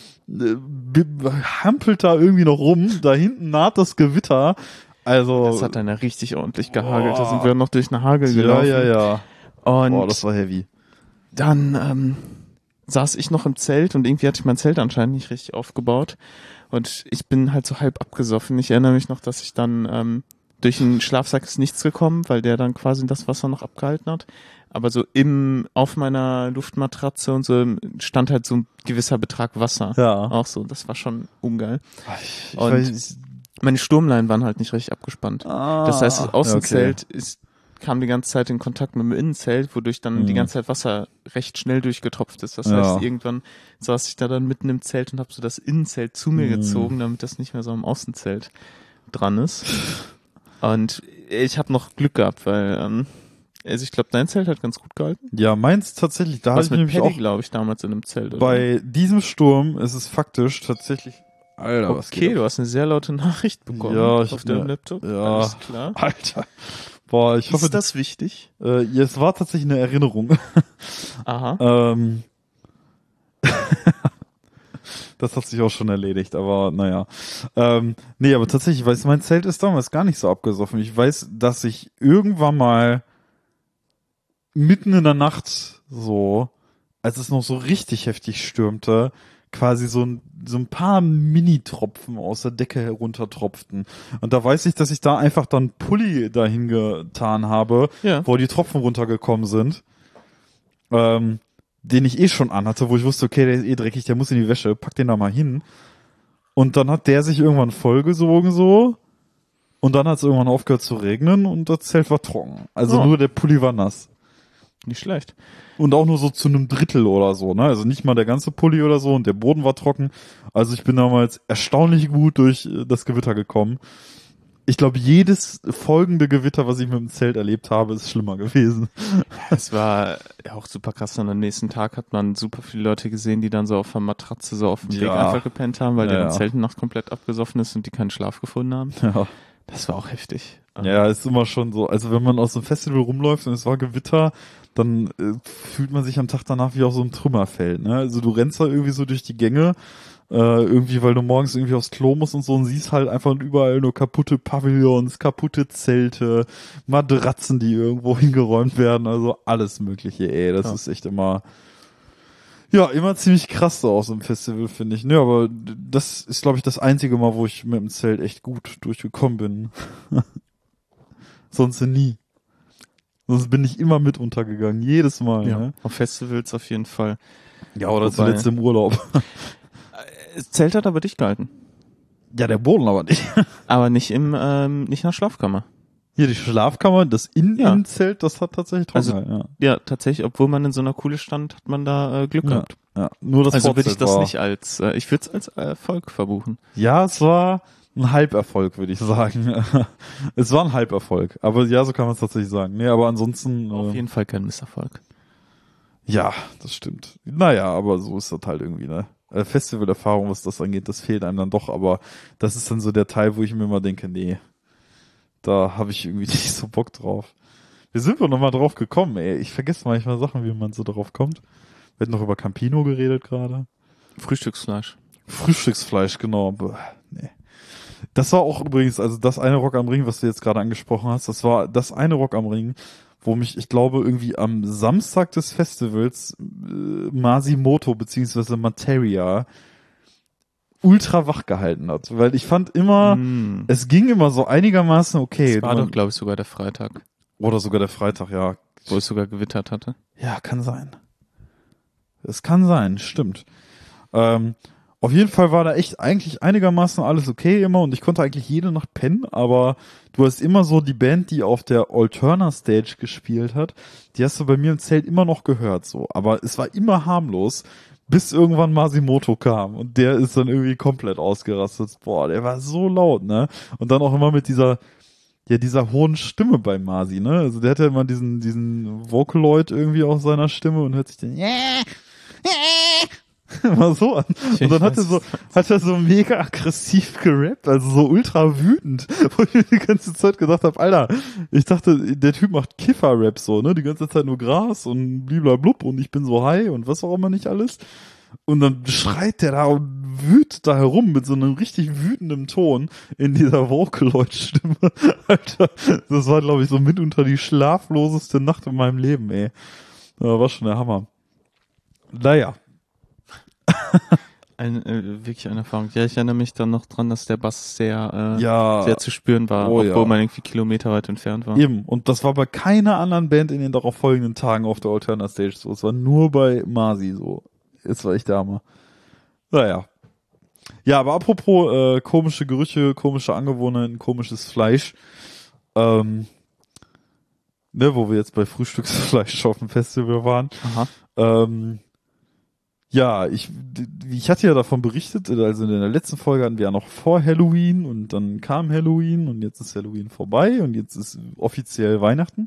hampelt da irgendwie noch rum, da hinten naht das Gewitter. Also, das hat dann ja richtig ordentlich gehagelt. Da sind wir noch durch eine Hagel gelaufen. Ja. Und das war heavy. Dann saß ich noch im Zelt und irgendwie hatte ich mein Zelt anscheinend nicht richtig aufgebaut. Und ich bin halt so halb abgesoffen. Ich erinnere mich noch, dass ich dann durch den Schlafsack ist nichts gekommen, weil der dann quasi das Wasser noch abgehalten hat. Aber so auf meiner Luftmatratze und so stand halt so ein gewisser Betrag Wasser. Ja. Auch so. Das war schon ungeil. Ich Und weiß, meine Sturmleinen waren halt nicht richtig abgespannt. Das heißt, das Außenzelt kam die ganze Zeit in Kontakt mit dem Innenzelt, wodurch dann die ganze Zeit Wasser recht schnell durchgetropft ist. Das heißt, irgendwann saß ich da dann mitten im Zelt und habe so das Innenzelt zu mir gezogen, damit das nicht mehr so am Außenzelt dran ist. Und ich habe noch Glück gehabt, weil ich glaube, dein Zelt hat ganz gut gehalten. Ja, meins tatsächlich, da hatte ich mit nämlich Paddy, auch, glaube ich, damals in einem Zelt. Oder? bei diesem Sturm ist es faktisch tatsächlich, Alter, was geht Okay, du hast eine sehr laute Nachricht bekommen auf deinem Laptop. Ja, Alles klar. Alter. Boah, ich hoffe, ist das wichtig? ja, es war tatsächlich eine Erinnerung. Aha. Das hat sich auch schon erledigt, aber naja. Nee, aber tatsächlich, weiß mein Zelt ist damals gar nicht so abgesoffen. Ich weiß, dass ich irgendwann mal mitten in der Nacht so, als es noch so richtig heftig stürmte, quasi so ein paar Mini-Tropfen aus der Decke heruntertropften. Und da weiß ich, dass ich da einfach dann Pulli dahin getan habe, wo die Tropfen runtergekommen sind, den ich eh schon anhatte, wo ich wusste, okay, der ist eh dreckig, der muss in die Wäsche, pack den da mal hin. Und dann hat der sich irgendwann vollgesogen so und dann hat es irgendwann aufgehört zu regnen und das Zelt war trocken. Also nur der Pulli war nass. Nicht schlecht. Und auch nur so zu einem Drittel oder so, ne? Also nicht mal der ganze Pulli oder so und der Boden war trocken. Also ich bin damals erstaunlich gut durch das Gewitter gekommen. Ich glaube, jedes folgende Gewitter, was ich mit dem Zelt erlebt habe, ist schlimmer gewesen. Es war ja auch super krass. Und am nächsten Tag hat man super viele Leute gesehen, die dann so auf der Matratze so auf dem Weg einfach gepennt haben, weil deren Zelt Nacht komplett abgesoffen ist und die keinen Schlaf gefunden haben. Ja. Das war auch heftig. Ja, ist immer schon so. Also wenn man aus dem Festival rumläuft und es war Gewitter, dann fühlt man sich am Tag danach wie auf so einem Trümmerfeld. Ne? Also du rennst da irgendwie so durch die Gänge, irgendwie, weil du morgens irgendwie aufs Klo musst und so und siehst halt einfach überall nur kaputte Pavillons, kaputte Zelte, Matratzen, die irgendwo hingeräumt werden, also alles Mögliche, ey. Das ist echt immer ziemlich krass so aus dem Festival, finde ich. Ne, aber das ist, glaube ich, das einzige Mal, wo ich mit dem Zelt echt gut durchgekommen bin. Sonst nie. Sonst bin ich immer mit untergegangen, jedes Mal. Ja, ne? auf Festivals auf jeden Fall. Ja, oder zuletzt im Urlaub. Das Zelt hat aber dicht gehalten. Ja, der Boden aber nicht. Aber nicht nicht in der Schlafkammer. Hier die Schlafkammer, das Innenzelt, das hat tatsächlich trocken. Ja, tatsächlich, obwohl man in so einer Kuhle stand, hat man da Glück gehabt. Ja, nur das also würde ich Vorzelt das war. nicht ich würde es als Erfolg verbuchen. Ja, es war ein Halberfolg, würde ich sagen. Es war ein Halberfolg. Aber ja, so kann man es tatsächlich sagen. Nee, aber ansonsten. Auf jeden Fall kein Misserfolg. Ja, das stimmt. Naja, aber so ist das halt irgendwie, ne? Festivalerfahrung, was das angeht, das fehlt einem dann doch, aber das ist dann so der Teil, wo ich mir immer denke, nee, da habe ich irgendwie nicht so Bock drauf. Wie sind wir nochmal drauf gekommen, ey? Ich vergesse manchmal Sachen, wie man so drauf kommt. Wir hatten noch über Campino geredet gerade. Frühstücksfleisch. Frühstücksfleisch, genau. Nee. Das war auch übrigens, also das eine Rock am Ring, was du jetzt gerade angesprochen hast, das war das eine Rock am Ring, wo mich, ich glaube, irgendwie am Samstag des Festivals Masimoto bzw. Materia ultra wach gehalten hat. Weil ich fand immer, es ging immer so einigermaßen okay. Das war doch, glaube ich, sogar der Freitag, Oder sogar der Freitag, ja. wo es sogar gewittert hatte. Ja, kann sein. Es kann sein, stimmt. Auf jeden Fall war da echt eigentlich einigermaßen alles okay immer und ich konnte eigentlich jede Nacht pennen, aber du hast immer so die Band, die auf der Alterna Stage gespielt hat, die hast du bei mir im Zelt immer noch gehört, so. Aber es war immer harmlos, bis irgendwann Masimoto kam und der ist dann irgendwie komplett ausgerastet. Boah, der war so laut, ne? Und dann auch immer mit dieser hohen Stimme bei Masi, ne? Also der hatte immer diesen Vocaloid irgendwie auf seiner Stimme und hört sich dann immer so an. Und dann hat er so mega aggressiv gerappt, also so ultra wütend, wo ich mir die ganze Zeit gedacht habe, Alter, ich dachte, der Typ macht Kiffer-Rap so, ne? Die ganze Zeit nur Gras und bliblablub und ich bin so high und was auch immer nicht alles. Und dann schreit der da und wütet da herum mit so einem richtig wütenden Ton in dieser Vocaloid-Stimme. Alter, das war, glaube ich, so mitunter die schlafloseste Nacht in meinem Leben, ey. Das war schon der Hammer. Naja. Wirklich eine Erfahrung. Ja, ich erinnere mich dann noch dran, dass der Bass sehr Ja. zu spüren war, Oh, obwohl ja. man irgendwie kilometerweit entfernt war. Eben. Und das war bei keiner anderen Band in den darauf folgenden Tagen auf der Alterna Stage so. Es war nur bei Masi so. Jetzt war ich der Hammer. Naja. Ja, aber apropos komische Gerüche, komische Angewohnheiten, komisches Fleisch. Ne, wo wir jetzt bei Frühstücksfleisch auf dem Festival waren. Aha. Ja, ich hatte ja davon berichtet, also in der letzten Folge hatten wir ja noch vor Halloween und dann kam Halloween und jetzt ist Halloween vorbei und jetzt ist offiziell Weihnachten.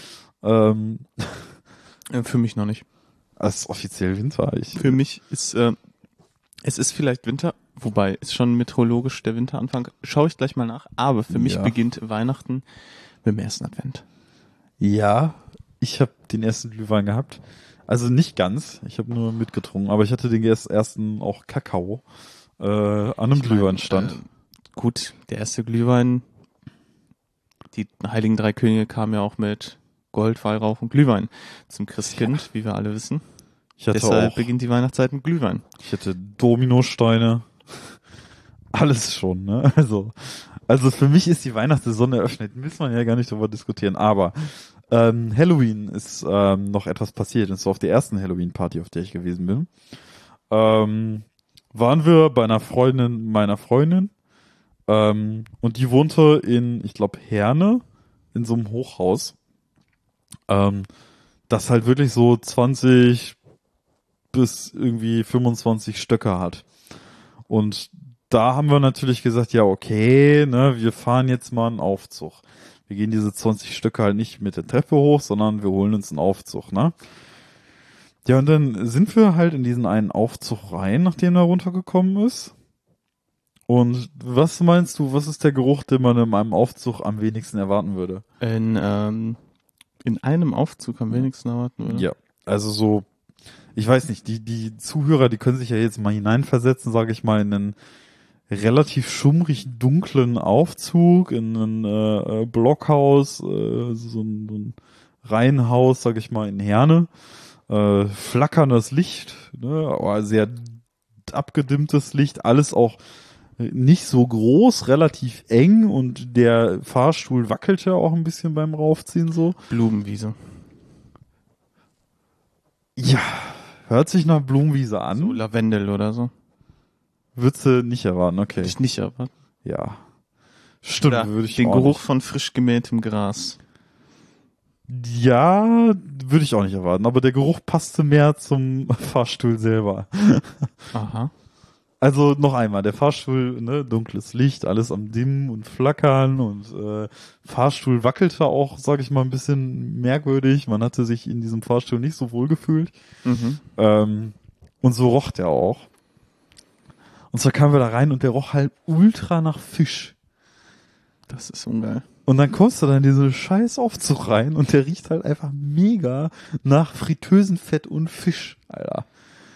Für mich noch nicht. Es ist offiziell Winter. Für mich ist es ist vielleicht Winter, wobei ist schon meteorologisch der Winteranfang. Schaue ich gleich mal nach. Aber für mich Ja. beginnt Weihnachten mit dem ersten Advent. Ja, ich habe den ersten Glühwein gehabt. Also nicht ganz, ich habe nur mitgetrunken, aber ich hatte den ersten auch Kakao an einem Glühweinstand. Gut, der erste Glühwein, die Heiligen Drei Könige kamen ja auch mit Gold, Weihrauch und Glühwein zum Christkind, wie wir alle wissen. Ich hatte Deshalb auch, beginnt die Weihnachtszeit mit Glühwein. ich hatte Dominosteine, alles schon, ne? Also für mich ist die Weihnachtssaison eröffnet, müssen wir ja gar nicht darüber diskutieren, aber Halloween ist noch etwas passiert. Das war auf der ersten Halloween-Party, auf der ich gewesen bin. Waren wir bei einer Freundin meiner Freundin und die wohnte in, ich glaube, Herne, in so einem Hochhaus, das halt wirklich so 20 bis irgendwie 25 Stöcke hat. Und da haben wir natürlich gesagt, ja okay, ne, wir fahren jetzt mal einen Aufzug. Wir gehen diese 20 Stöcke halt nicht mit der Treppe hoch, sondern wir holen uns einen Aufzug, ne? Ja, und dann sind wir halt in diesen einen Aufzug rein, nachdem er runtergekommen ist. Und was meinst du, was ist der Geruch, den man in einem Aufzug am wenigsten erwarten würde? In einem Aufzug am wenigsten erwarten, oder? Ja, also so, ich weiß nicht, die Zuhörer, die können sich ja jetzt mal hineinversetzen, sage ich mal, in einen relativ schummrig dunklen Aufzug, in ein Blockhaus, so ein Reihenhaus, sag ich mal, in Herne, flackerndes Licht, ne, aber sehr abgedimmtes Licht, alles auch nicht so groß, relativ eng und der Fahrstuhl wackelte auch ein bisschen beim Raufziehen so. Blumenwiese. Ja, hört sich nach Blumenwiese an. So Lavendel oder so. Würdest du nicht erwarten, okay. Hätte ich nicht erwartet. Ja. Stimmt, Oder würde ich den auch Geruch nicht. von frisch gemähtem Gras. Ja, würde ich auch nicht erwarten, aber der Geruch passte mehr zum Fahrstuhl selber. Aha. Also noch einmal, der Fahrstuhl, ne, dunkles Licht, alles am Dimmen und Flackern und Fahrstuhl wackelte auch, sag ich mal, ein bisschen merkwürdig. Man hatte sich in diesem Fahrstuhl nicht so wohl gefühlt. Mhm. Und so roch der auch. Und zwar kamen wir da rein und der roch halt ultra nach Fisch. Das ist ungeil. Und dann kommst du da in diese scheiß Aufzug rein und der riecht halt einfach mega nach Fritteusenfett und Fisch, Alter.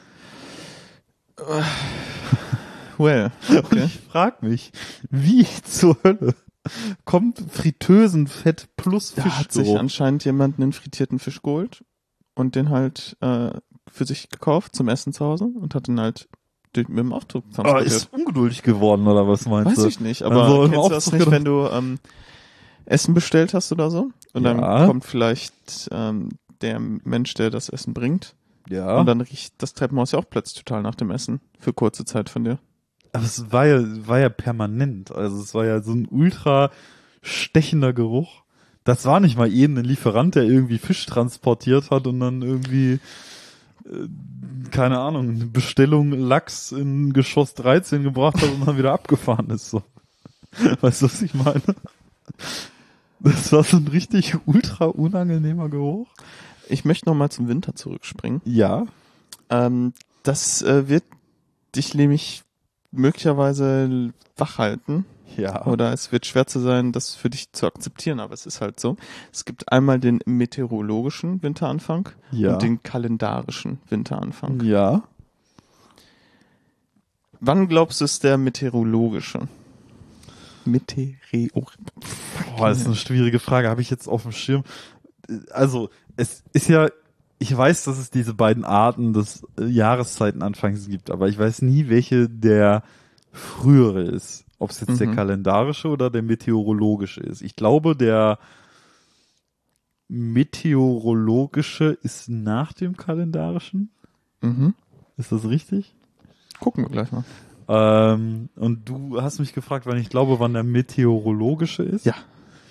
Well, Und okay. ich frag mich, wie zur Hölle kommt Fritteusenfett plus Da hat sich Fischgeruch? anscheinend jemand einen frittierten Fisch geholt und den halt für sich gekauft zum Essen zu Hause und hat den halt mit dem Aufzug Oh, transportiert. ist ungeduldig geworden oder was meinst du? Weiß ich nicht, aber Also im kennst du das Aufzug nicht, gedacht- wenn du Essen bestellt hast oder so und dann Ja. kommt vielleicht der Mensch, der das Essen bringt Ja, und dann riecht das Treppenhaus ja auch plötzlich total nach dem Essen für kurze Zeit von dir. aber es war ja permanent. Also es war ja so ein ultra stechender Geruch. Das war nicht mal eben ein Lieferant, der irgendwie Fisch transportiert hat und dann irgendwie, keine Ahnung, eine Bestellung Lachs in Geschoss 13 gebracht hat und dann wieder abgefahren ist. So. Weißt du, was ich meine? Das war so ein richtig ultra unangenehmer Geruch. Ich möchte nochmal zum Winter zurückspringen. Ja. Das wird dich nämlich möglicherweise wach halten. Ja. Oder es wird schwer zu sein, das für dich zu akzeptieren, aber es ist halt so. Es gibt einmal den meteorologischen Winteranfang Ja. und den kalendarischen Winteranfang. Ja. Wann glaubst du, ist der meteorologische? Boah, das ist eine schwierige Frage. Habe ich jetzt auf dem Schirm? Also, es ist ja, ich weiß, dass es diese beiden Arten des Jahreszeitenanfangs gibt, aber ich weiß nie, welche der frühere ist. Ob es jetzt der kalendarische oder der meteorologische ist. Ich glaube, der meteorologische ist nach dem kalendarischen. Mhm. Ist das richtig? Gucken wir gleich mal. Und du hast mich gefragt, wann ich glaube, wann der meteorologische ist? Ja.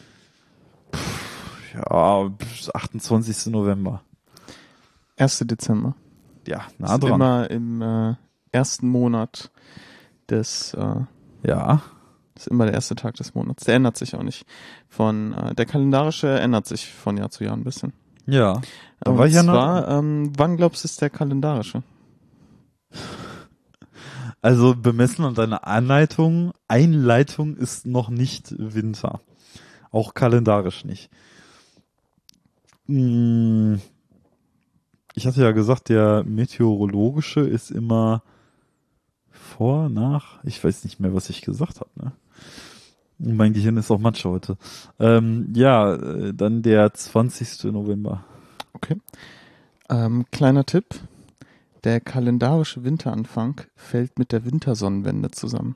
Ja, 28. November. 1. Dezember. Ja, Das nah ist dran. immer im ersten Monat des Ja. Das ist immer der erste Tag des Monats. Der ändert sich auch nicht. Der kalendarische ändert sich von Jahr zu Jahr ein bisschen. Ja. Da Und war ich ja zwar, wann glaubst du, ist der kalendarische? Also bemessen an deiner Einleitung ist noch nicht Winter. Auch kalendarisch nicht. Ich hatte ja gesagt, der meteorologische ist immer vor, nach, ich weiß nicht mehr, was ich gesagt habe, ne? Mein Gehirn ist auch Matsch heute. Dann der 20. November. Okay. Kleiner Tipp. Der kalendarische Winteranfang fällt mit der Wintersonnenwende zusammen.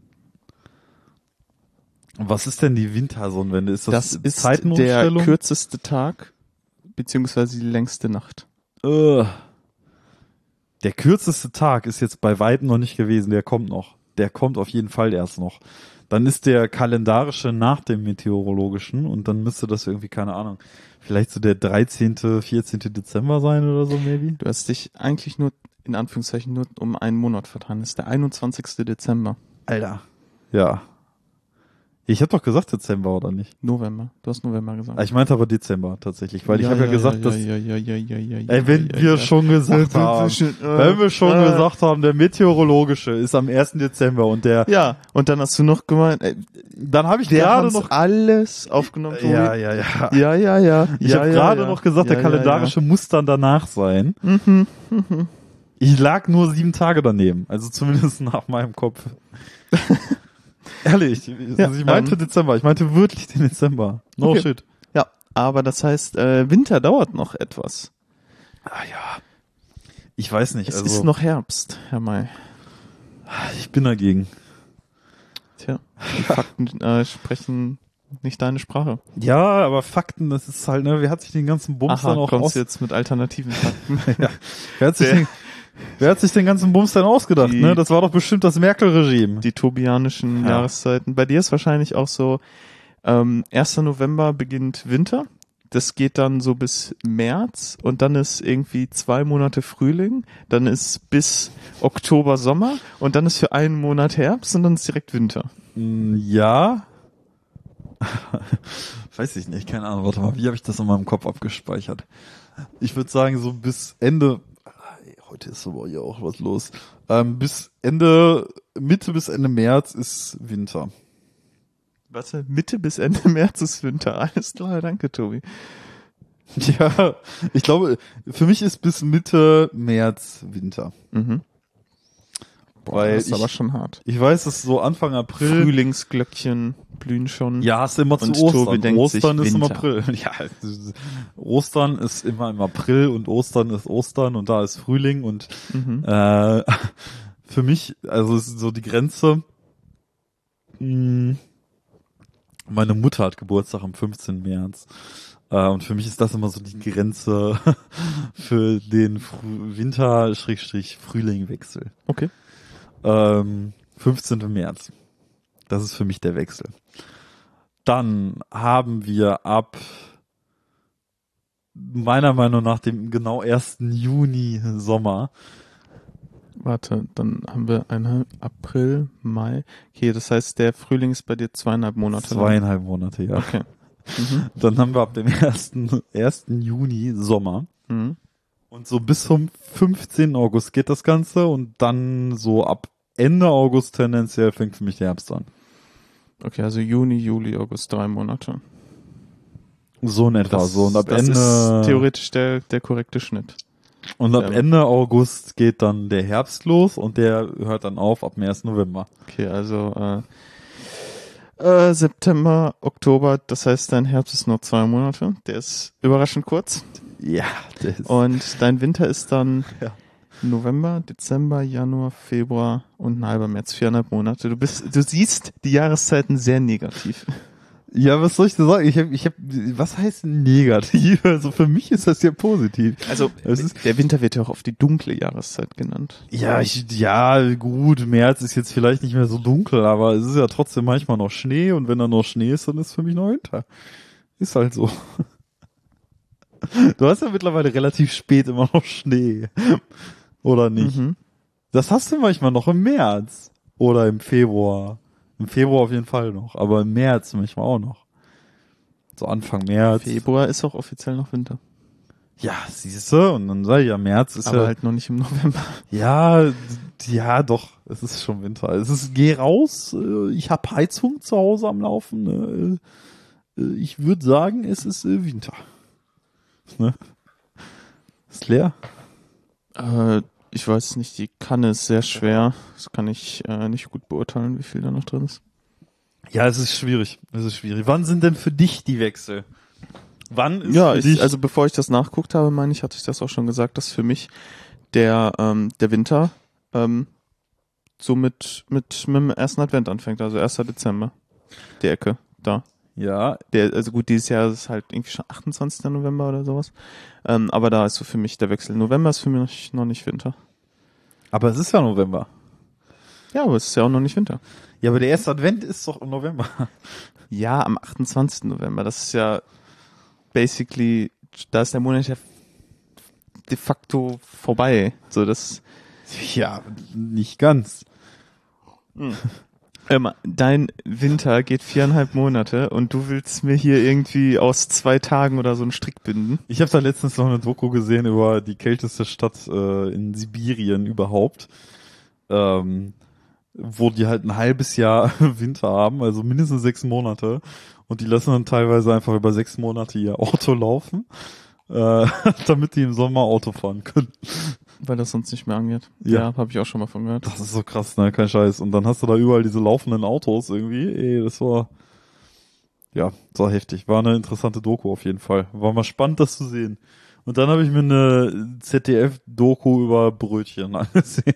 Was ist denn die Wintersonnenwende? Ist Das ist der Zeitenumstellung? kürzeste Tag, beziehungsweise die längste Nacht. Der kürzeste Tag ist jetzt bei weitem noch nicht gewesen, der kommt noch. Der kommt auf jeden Fall erst noch. Dann ist der kalendarische nach dem meteorologischen und dann müsste das irgendwie, keine Ahnung, vielleicht so der 13., 14. Dezember sein oder so, maybe? Du hast dich eigentlich nur, in Anführungszeichen, nur um einen Monat vertan. Das ist der 21. Dezember. Alter. Ja. Ich habe doch gesagt Dezember, oder nicht? November. Du hast November gesagt. Ich meinte aber Dezember tatsächlich, weil ich habe ja gesagt, dass wenn wir schon gesagt haben, gesagt haben, der meteorologische ist am 1. Dezember und der, Ja, und dann hast du noch gemeint, dann habe ich wir gerade haben noch, alles aufgenommen. Tobi. ja. Ja. Ich habe gerade noch gesagt, der kalendarische muss dann danach sein. Ich lag nur 7 Tage daneben, also zumindest nach meinem Kopf. Ehrlich, Ja, ich meinte Dezember, ich meinte wirklich den Dezember. No Okay. shit. Ja, aber das heißt, Winter dauert noch etwas. Ah ja. Ich weiß nicht, Es also ist noch Herbst, Herr May. ich bin dagegen. Tja, die Fakten sprechen nicht deine Sprache. Ja, aber Fakten, das ist halt, ne, wer hat sich den ganzen Bums dann auch kommst du jetzt mit alternativen Fakten. Wer hat sich den ganzen Bums dann ausgedacht, Die- ne? Das war doch bestimmt das Merkel-Regime. Die tobianischen Ja. Jahreszeiten. Bei dir ist wahrscheinlich auch so, 1. November beginnt Winter. Das geht dann so bis März und dann ist irgendwie 2 Monate Frühling, dann ist bis Oktober Sommer und dann ist für einen Monat Herbst und dann ist direkt Winter. Ja. Weiß ich nicht, keine Ahnung. Warte mal, wie habe ich das in meinem Kopf abgespeichert? Ich würde sagen, so bis Ende, heute ist aber ja auch was los. Mitte bis Ende März ist Winter. Warte, Mitte bis Ende März ist Winter. Alles klar, danke, Tobi. Ja, ich glaube, für mich ist bis Mitte März Winter. Mhm. Weil das ist aber schon hart. Ich weiß, dass so Anfang April. Frühlingsglöckchen blühen schon. Ja, ist immer zu Und Ostern. Tobi denkt Ostern sich ist im Winter. April. Ja, Ostern ist immer im April und Ostern ist Ostern und da ist Frühling und Mhm. für mich, also ist so die Grenze. Meine Mutter hat Geburtstag am 15. März. Und für mich ist das immer so die Grenze für den Winter-Frühling-Wechsel. Okay. 15. März. Das ist für mich der Wechsel. Dann haben wir ab meiner Meinung nach dem genau 1. Juni Sommer. Warte, dann haben wir April, Mai. Okay, das heißt, der Frühling ist bei dir 2,5 Monate lang. 2,5 Monate, ja. Okay. Mhm. Dann haben wir ab dem 1. Juni Sommer. Mhm. Und so bis zum 15. August geht das Ganze und dann so ab Ende August tendenziell fängt für mich der Herbst an. Okay, also Juni, Juli, August, 3 Monate. So in etwa. So und ab das Ende ist theoretisch der korrekte Schnitt. und ab Ende August geht dann der Herbst los und der hört dann auf ab dem 1. November. Okay, also September, Oktober, das heißt, dein Herbst ist nur 2 Monate. Der ist überraschend kurz. Ja, das ist Und dein Winter ist dann Ja. November, Dezember, Januar, Februar und ein halber März, 4,5 Monate. Du siehst die Jahreszeiten sehr negativ. Ja, was soll ich da sagen? Ich hab, was heißt negativ? Also für mich ist das ja positiv. Also Es ist, der Winter wird ja auch oft die dunkle Jahreszeit genannt. ja, gut, März ist jetzt vielleicht nicht mehr so dunkel, aber es ist ja trotzdem manchmal noch Schnee und wenn da noch Schnee ist, dann ist für mich noch Winter. Ist halt so. Du hast ja mittlerweile relativ spät immer noch Schnee. Oder nicht? Mhm. Das hast du manchmal noch im März. Oder im Februar. Im Februar auf jeden Fall noch, aber im März manchmal auch noch. So Anfang März. Februar ist auch offiziell noch Winter. Ja, siehst du, und dann sag ich ja, März ist Aber ja, halt noch nicht im November. ja, doch, es ist schon Winter. Geh raus, ich hab Heizung zu Hause am Laufen, ich würde sagen, es ist Winter. Ne? Ist leer? Ich weiß nicht, die Kanne ist sehr schwer. Das kann ich nicht gut beurteilen, wie viel da noch drin ist. Ja, es ist schwierig. Wann sind denn für dich die Wechsel? Wann ist Ja, für dich? also bevor ich das nachguckt habe, hatte ich das auch schon gesagt, dass für mich der Winter so mit dem ersten Advent anfängt, also 1. Dezember. Die Ecke, da. Ja, Also gut, dieses Jahr ist es halt irgendwie schon 28. November oder sowas. Aber da ist so für mich der Wechsel. November ist für mich noch nicht Winter. aber es ist ja November. Ja, aber es ist ja auch noch nicht Winter. Ja, aber der erste Advent ist doch im November. Ja, am 28. November. Das ist ja basically, da ist der Monat ja de facto vorbei. So, das. Ja, nicht ganz. Dein Winter geht 4,5 Monate und du willst mir hier irgendwie aus 2 Tagen oder so einen Strick binden. Ich habe da letztens noch eine Doku gesehen über die kälteste Stadt in Sibirien überhaupt, wo die halt ein halbes Jahr Winter haben, also mindestens 6 Monate, und die lassen dann teilweise einfach über 6 Monate ihr Auto laufen, damit die im Sommer Auto fahren können. Weil das sonst nicht mehr angeht. Ja. Ja, habe ich auch schon mal von gehört. Das ist so krass, ne? Kein Scheiß. Und dann hast du da überall diese laufenden Autos irgendwie. Das war heftig. War eine interessante Doku auf jeden Fall. War mal spannend, das zu sehen. Und dann habe ich mir eine ZDF-Doku über Brötchen angesehen.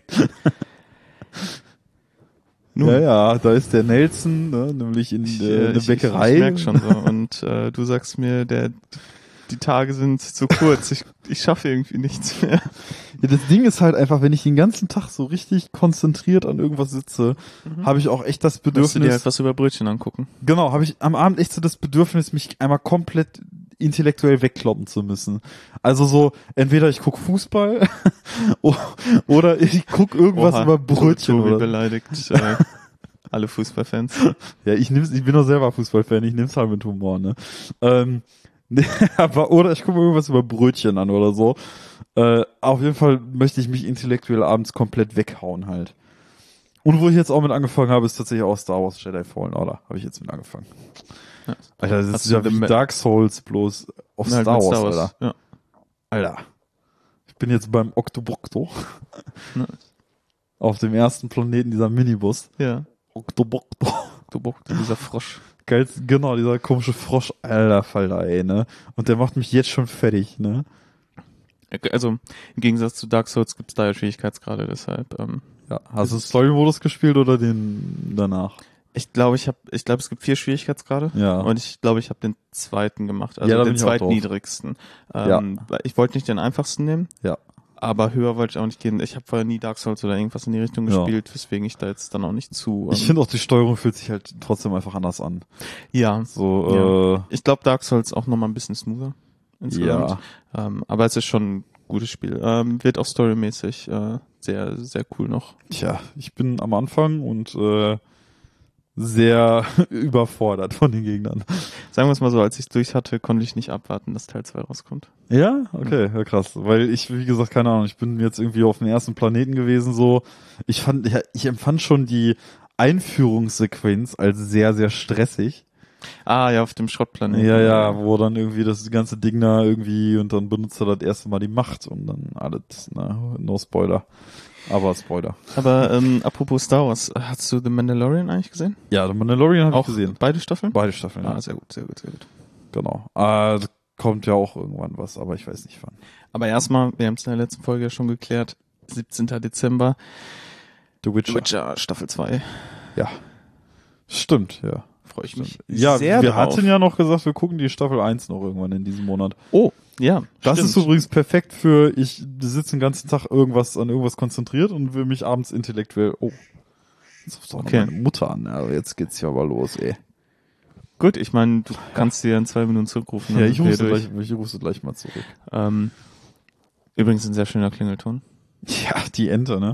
Nun. Ja, da ist der Nelson, ne, nämlich in der Bäckerei. Ich merk schon so. Und du sagst mir, die Tage sind zu kurz. Ich schaffe irgendwie nichts mehr. Ja, das Ding ist halt einfach, wenn ich den ganzen Tag so richtig konzentriert an irgendwas sitze, habe ich auch echt das Musst du Bedürfnis. dir halt was über Brötchen angucken. Genau, habe ich am Abend echt so das Bedürfnis, mich einmal komplett intellektuell wegkloppen zu müssen. Also so, entweder ich guck Fußball oder ich guck irgendwas Oha, über Brötchen. Tobi Oder. beleidigt alle Fußballfans. Ja, ich bin doch selber Fußballfan, ich nehm's halt mit Humor, ne? Aber, oder ich gucke mir irgendwas über Brötchen an oder so. Auf jeden Fall möchte ich mich intellektuell abends komplett weghauen halt. Und wo ich jetzt auch mit angefangen habe, ist tatsächlich auch Star Wars Jedi Fallen Order. Habe ich jetzt mit angefangen. Ja. Alter, das Hast ist ja du wie Dark Souls bloß auf Halt Star mit Wars, Alter. Ja. Alter. Ich bin jetzt beim Octobocto. Nice. Auf dem ersten Planeten dieser Minibus. Ja. Octobocto. Dieser Frosch. Geil, genau, dieser komische Frosch. Alter Falter, ey, ne? Und der macht mich jetzt schon fertig, ne? Also im Gegensatz zu Dark Souls gibt's da ja Schwierigkeitsgrade, deshalb. Ja. Hast du Story-Modus gespielt oder den danach? Ich glaube, es gibt 4 Schwierigkeitsgrade. Ja. Und ich glaube, ich habe den zweiten gemacht, also Ja, da bin den ich auch drauf. zweitniedrigsten. Ja. Ich wollte nicht den einfachsten nehmen, Ja. aber höher wollte ich auch nicht gehen. Ich habe vorher nie Dark Souls oder irgendwas in die Richtung Ja. gespielt, weswegen ich da jetzt dann auch nicht zu. Ich finde auch, die Steuerung fühlt sich halt trotzdem einfach anders an. ja. So, Ich glaube, Dark Souls auch nochmal ein bisschen smoother insgesamt. Aber es ist schon ein gutes Spiel. Wird auch storymäßig sehr, sehr cool noch. tja, ich bin am Anfang und sehr überfordert von den Gegnern. Sagen wir es mal so, als ich es durch hatte, konnte ich nicht abwarten, dass Teil 2 rauskommt. Ja? Okay, ja, krass. Weil ich, wie gesagt, keine Ahnung, ich bin jetzt irgendwie auf dem ersten Planeten gewesen, so. Ich empfand schon die Einführungssequenz als sehr, sehr stressig. Ah, ja, auf dem Schrottplaneten. Ja, wo dann irgendwie das ganze Ding da irgendwie und dann benutzt er das erste Mal die Macht und dann alles, no Spoiler. Aber Spoiler. Aber apropos Star Wars, hast du The Mandalorian eigentlich gesehen? Ja, The Mandalorian habe ich Auch gesehen. beide Staffeln? Beide Staffeln, ja. Ah, sehr gut, sehr gut, sehr gut. Genau. Kommt ja auch irgendwann was, aber ich weiß nicht wann. Aber erstmal, wir haben es in der letzten Folge ja schon geklärt, 17. Dezember, The Witcher. Witcher Staffel 2. Ja. Stimmt, ja. Freue ich mich Ja, sehr wir drauf. hatten ja noch gesagt, wir gucken die Staffel 1 noch irgendwann in diesem Monat. Oh, ja, Das stimmt. ist übrigens perfekt für, ich sitze den ganzen Tag an irgendwas konzentriert und will mich abends intellektuell, jetzt rufst du auch Okay. noch meine Mutter an, aber jetzt geht's ja aber los, ey. Gut, ich meine, du kannst dir in 2 Minuten zurückrufen. Ja, dann ich sind wir rufe durch. gleich mal zurück. Übrigens ein sehr schöner Klingelton. Ja, die Ente, ne?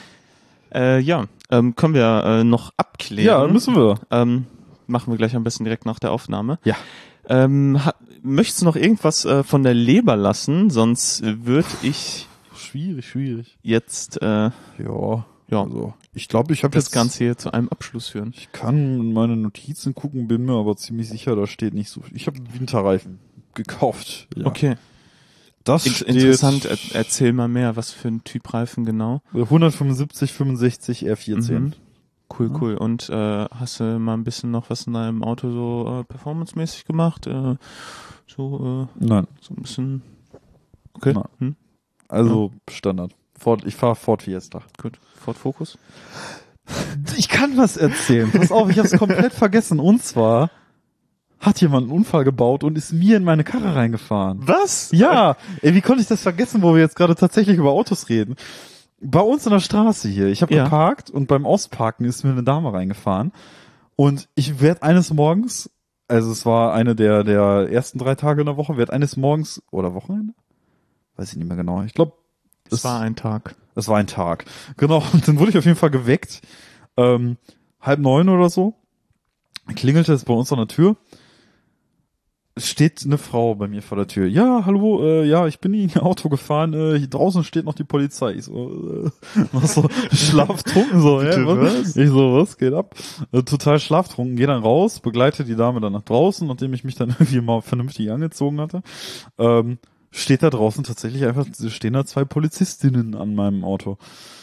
Können wir noch abklären. Ja, müssen wir. Machen wir gleich am besten direkt nach der Aufnahme. Ja. Möchtest du noch irgendwas von der Leber lassen? Sonst würde ich Schwierig. jetzt Ja. Also, ich glaube, ich habe das jetzt Ganze hier zu einem Abschluss führen. Ich kann in meine Notizen gucken, bin mir aber ziemlich sicher, da steht nicht so viel. Ich habe Winterreifen gekauft. Ja. Okay. Das steht Interessant, erzähl mal mehr, was für ein Typ Reifen genau. 175, 65 R14. Mhm. Cool. Und hast du mal ein bisschen noch was in deinem Auto so performancemäßig gemacht? Nein. So ein bisschen. Okay. Nein. Also Standard. Ich fahre Ford Fiesta. Gut. Ford Focus? Ich kann was erzählen. Pass auf, ich habe es komplett vergessen. Und zwar hat jemand einen Unfall gebaut und ist mir in meine Karre reingefahren. Was? Ja, ey, wie konnte ich das vergessen, wo wir jetzt gerade tatsächlich über Autos reden? Bei uns in der Straße hier. Ich habe Ja. geparkt und beim Ausparken ist mir eine Dame reingefahren. Und ich werde eines Morgens, also es war eine der ersten 3 Tage in der Woche, werde eines Morgens oder Wochenende? Weiß ich nicht mehr genau. Ich glaube, Es war ein Tag. es war ein Tag. Genau. Und dann wurde ich auf jeden Fall geweckt. 8:30 oder so. Klingelte es bei uns an der Tür. Es steht eine Frau bei mir vor der Tür. Ja, hallo, ja, ich bin in ihr Auto gefahren. Hier draußen steht noch die Polizei. Ich so, noch so schlaftrunken. So, Bitte, was? Ich so, was geht ab? Total schlaftrunken. Geh dann raus, begleite die Dame dann nach draußen, nachdem ich mich dann irgendwie mal vernünftig angezogen hatte. Steht da draußen tatsächlich einfach, stehen da 2 Polizistinnen an meinem Auto.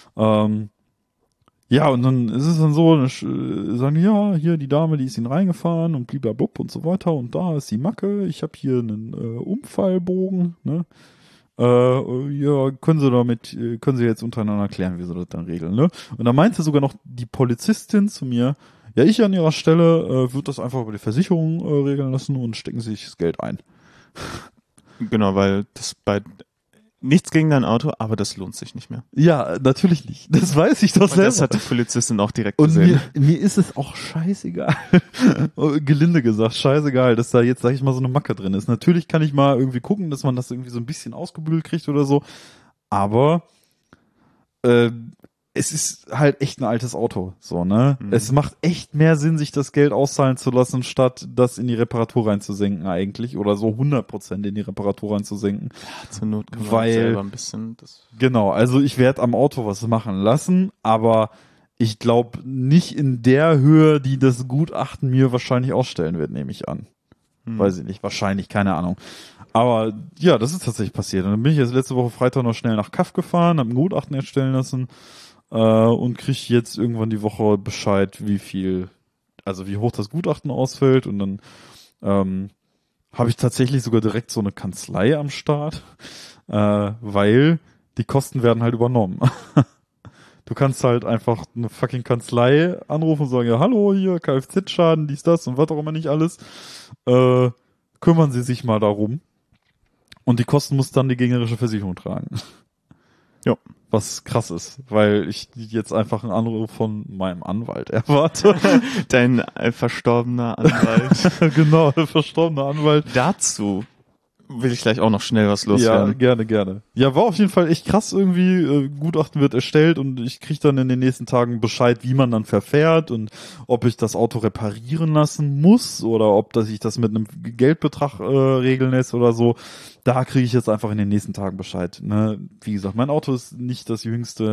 Ja, und dann ist es dann so, sagen die, ja, hier die Dame, die ist ihnen reingefahren und blablabla und so weiter und da ist die Macke, ich habe hier einen Unfallbogen, ne? Ja, können Sie jetzt untereinander klären, wie Sie das dann regeln, ne? Und da meinte sogar noch die Polizistin zu mir, ja, ich an Ihrer Stelle würde das einfach über die Versicherung regeln lassen und stecken Sie sich das Geld ein. Genau, weil das bei nichts gegen dein Auto, aber das lohnt sich nicht mehr. Ja, natürlich nicht. Das weiß ich doch Und selber. das hat die Polizistin auch direkt Und gesehen. mir ist es auch scheißegal, gelinde gesagt, scheißegal, dass da jetzt, sag ich mal, so eine Macke drin ist. Natürlich kann ich mal irgendwie gucken, dass man das irgendwie so ein bisschen ausgebügelt kriegt oder so, aber es ist halt echt ein altes Auto, so, ne? Es macht echt mehr Sinn, sich das Geld auszahlen zu lassen, statt das in die Reparatur reinzusenken eigentlich, oder so 100% in die Reparatur reinzusenken. Zur Not kann man Weil- selber ein bisschen das. Genau, also ich werde am Auto was machen lassen, aber ich glaube nicht in der Höhe, die das Gutachten mir wahrscheinlich ausstellen wird, nehme ich an. Weiß ich nicht, wahrscheinlich, keine Ahnung. Aber ja, das ist tatsächlich passiert. Und dann bin ich jetzt letzte Woche Freitag noch schnell nach Kaff gefahren, habe ein Gutachten erstellen lassen und kriege jetzt irgendwann die Woche Bescheid, wie hoch das Gutachten ausfällt. Und dann habe ich tatsächlich sogar direkt so eine Kanzlei am Start, weil die Kosten werden halt übernommen. Du kannst halt einfach eine fucking Kanzlei anrufen und sagen, ja, hallo, hier, Kfz-Schaden, dies, das und was auch immer nicht alles. Kümmern Sie sich mal darum. Und die Kosten muss dann die gegnerische Versicherung tragen. Ja. Was krass ist, weil ich jetzt einfach einen Anruf von meinem Anwalt erwarte. Dein verstorbener Anwalt. Genau, der verstorbene Anwalt. Dazu will ich gleich auch noch schnell was Ja, loswerden. gerne. Ja, war auf jeden Fall echt krass irgendwie. Gutachten wird erstellt und ich kriege dann in den nächsten Tagen Bescheid, wie man dann verfährt und ob ich das Auto reparieren lassen muss oder ob ich das mit einem Geldbetrag regeln lässt oder so. Da kriege ich jetzt einfach in den nächsten Tagen Bescheid. Ne? Wie gesagt, mein Auto ist nicht das jüngste.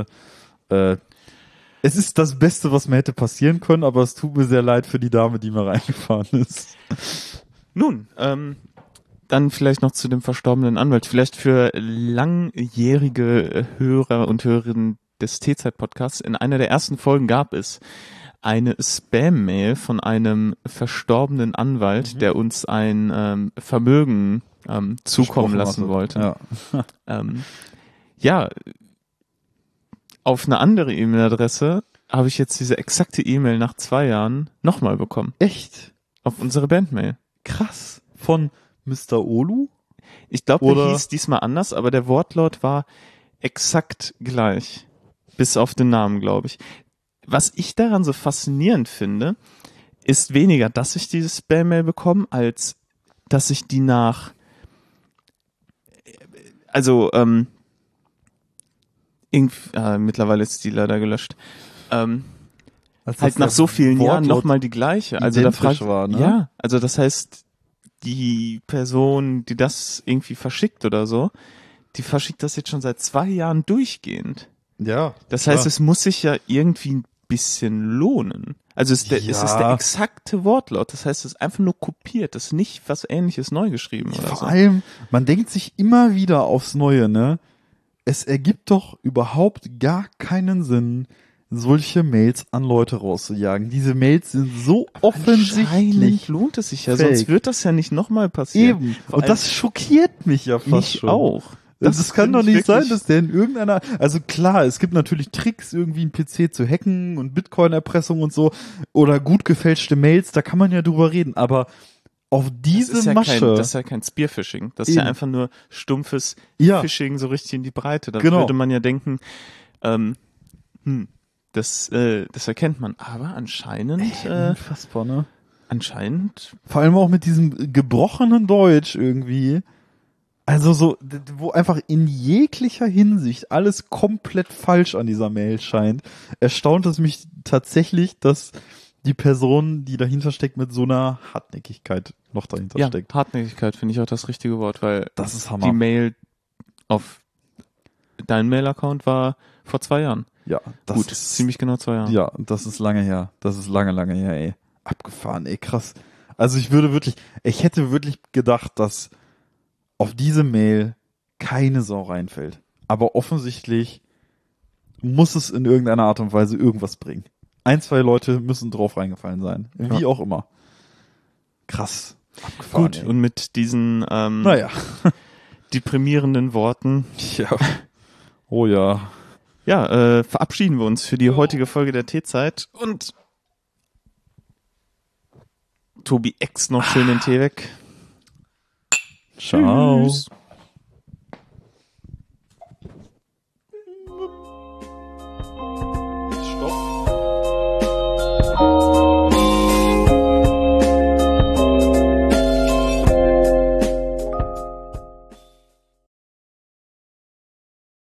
Es ist das Beste, was mir hätte passieren können, aber es tut mir sehr leid für die Dame, die mir reingefahren ist. Nun, dann vielleicht noch zu dem verstorbenen Anwalt. Vielleicht für langjährige Hörer und Hörerinnen des T-Zeit-Podcasts. In einer der ersten Folgen gab es eine Spam-Mail von einem verstorbenen Anwalt, der uns ein Vermögen zukommen lassen wollte. Ja. Ja, auf eine andere E-Mail-Adresse habe ich jetzt diese exakte E-Mail nach 2 Jahren nochmal bekommen. Echt? Auf unsere Bandmail. Krass. Von Mr. Olu? Ich glaube, der Oder- hieß diesmal anders, aber der Wortlaut war exakt gleich. Bis auf den Namen, glaube ich. Was ich daran so faszinierend finde, ist weniger, dass ich diese Spam-Mail bekomme, als dass ich die mittlerweile ist die leider gelöscht. Halt nach so vielen Jahren nochmal die gleiche. Also da identisch fragt, war, ne? ja, also das heißt, die Person, die das irgendwie verschickt oder so, die verschickt das jetzt schon seit 2 Jahren durchgehend. Ja. Das heißt, es muss sich ja irgendwie ein bisschen lohnen. Also es ist der exakte Wortlaut. Das heißt, es ist einfach nur kopiert. Das ist nicht was Ähnliches neu geschrieben oder Vor so. allem, man denkt sich immer wieder aufs Neue, ne? Es ergibt doch überhaupt gar keinen Sinn, solche Mails an Leute rauszujagen. Diese Mails sind so offensichtlich. Anscheinend lohnt es sich ja, fake. sonst wird das ja nicht nochmal passieren. Eben. Vor Und allem das schockiert mich ja fast mich schon. auch. Das kann finde doch ich nicht sein, wirklich- dass der in irgendeiner, also klar, es gibt natürlich Tricks, irgendwie einen PC zu hacken und Bitcoin-Erpressung und so oder gut gefälschte Mails, da kann man ja drüber reden, aber auf diese das ist ja Masche. das ist ja kein Spearfishing. Das ist ja Eben. einfach nur stumpfes Ja. Phishing so richtig in die Breite. Da Genau. würde man ja denken, das erkennt man. Aber anscheinend, Unfassbar, ne? vor allem auch mit diesem gebrochenen Deutsch irgendwie. Also so, wo einfach in jeglicher Hinsicht alles komplett falsch an dieser Mail scheint, erstaunt es mich tatsächlich, dass die Person, die dahinter steckt, mit so einer Hartnäckigkeit noch dahinter ja, steckt. Hartnäckigkeit finde ich auch das richtige Wort, weil Das ist Hammer. die Mail auf dein Mail-Account war vor 2 Jahren. Ja, das Gut, ist ziemlich genau 2 Jahre. Ja, das ist lange her. Das ist lange her, ey. Abgefahren, ey, krass. Also ich hätte wirklich gedacht, dass auf diese Mail keine Sau reinfällt. Aber offensichtlich muss es in irgendeiner Art und Weise irgendwas bringen. 1, 2 Leute müssen drauf reingefallen sein. Wie auch immer. Krass. Abgefahren, Gut, ey. und mit diesen Naja. deprimierenden Worten Ja. Oh ja. ja, verabschieden wir uns für die heutige Folge der Teezeit und Tobi X noch schön den Tee weg. Ciao. Tschüss.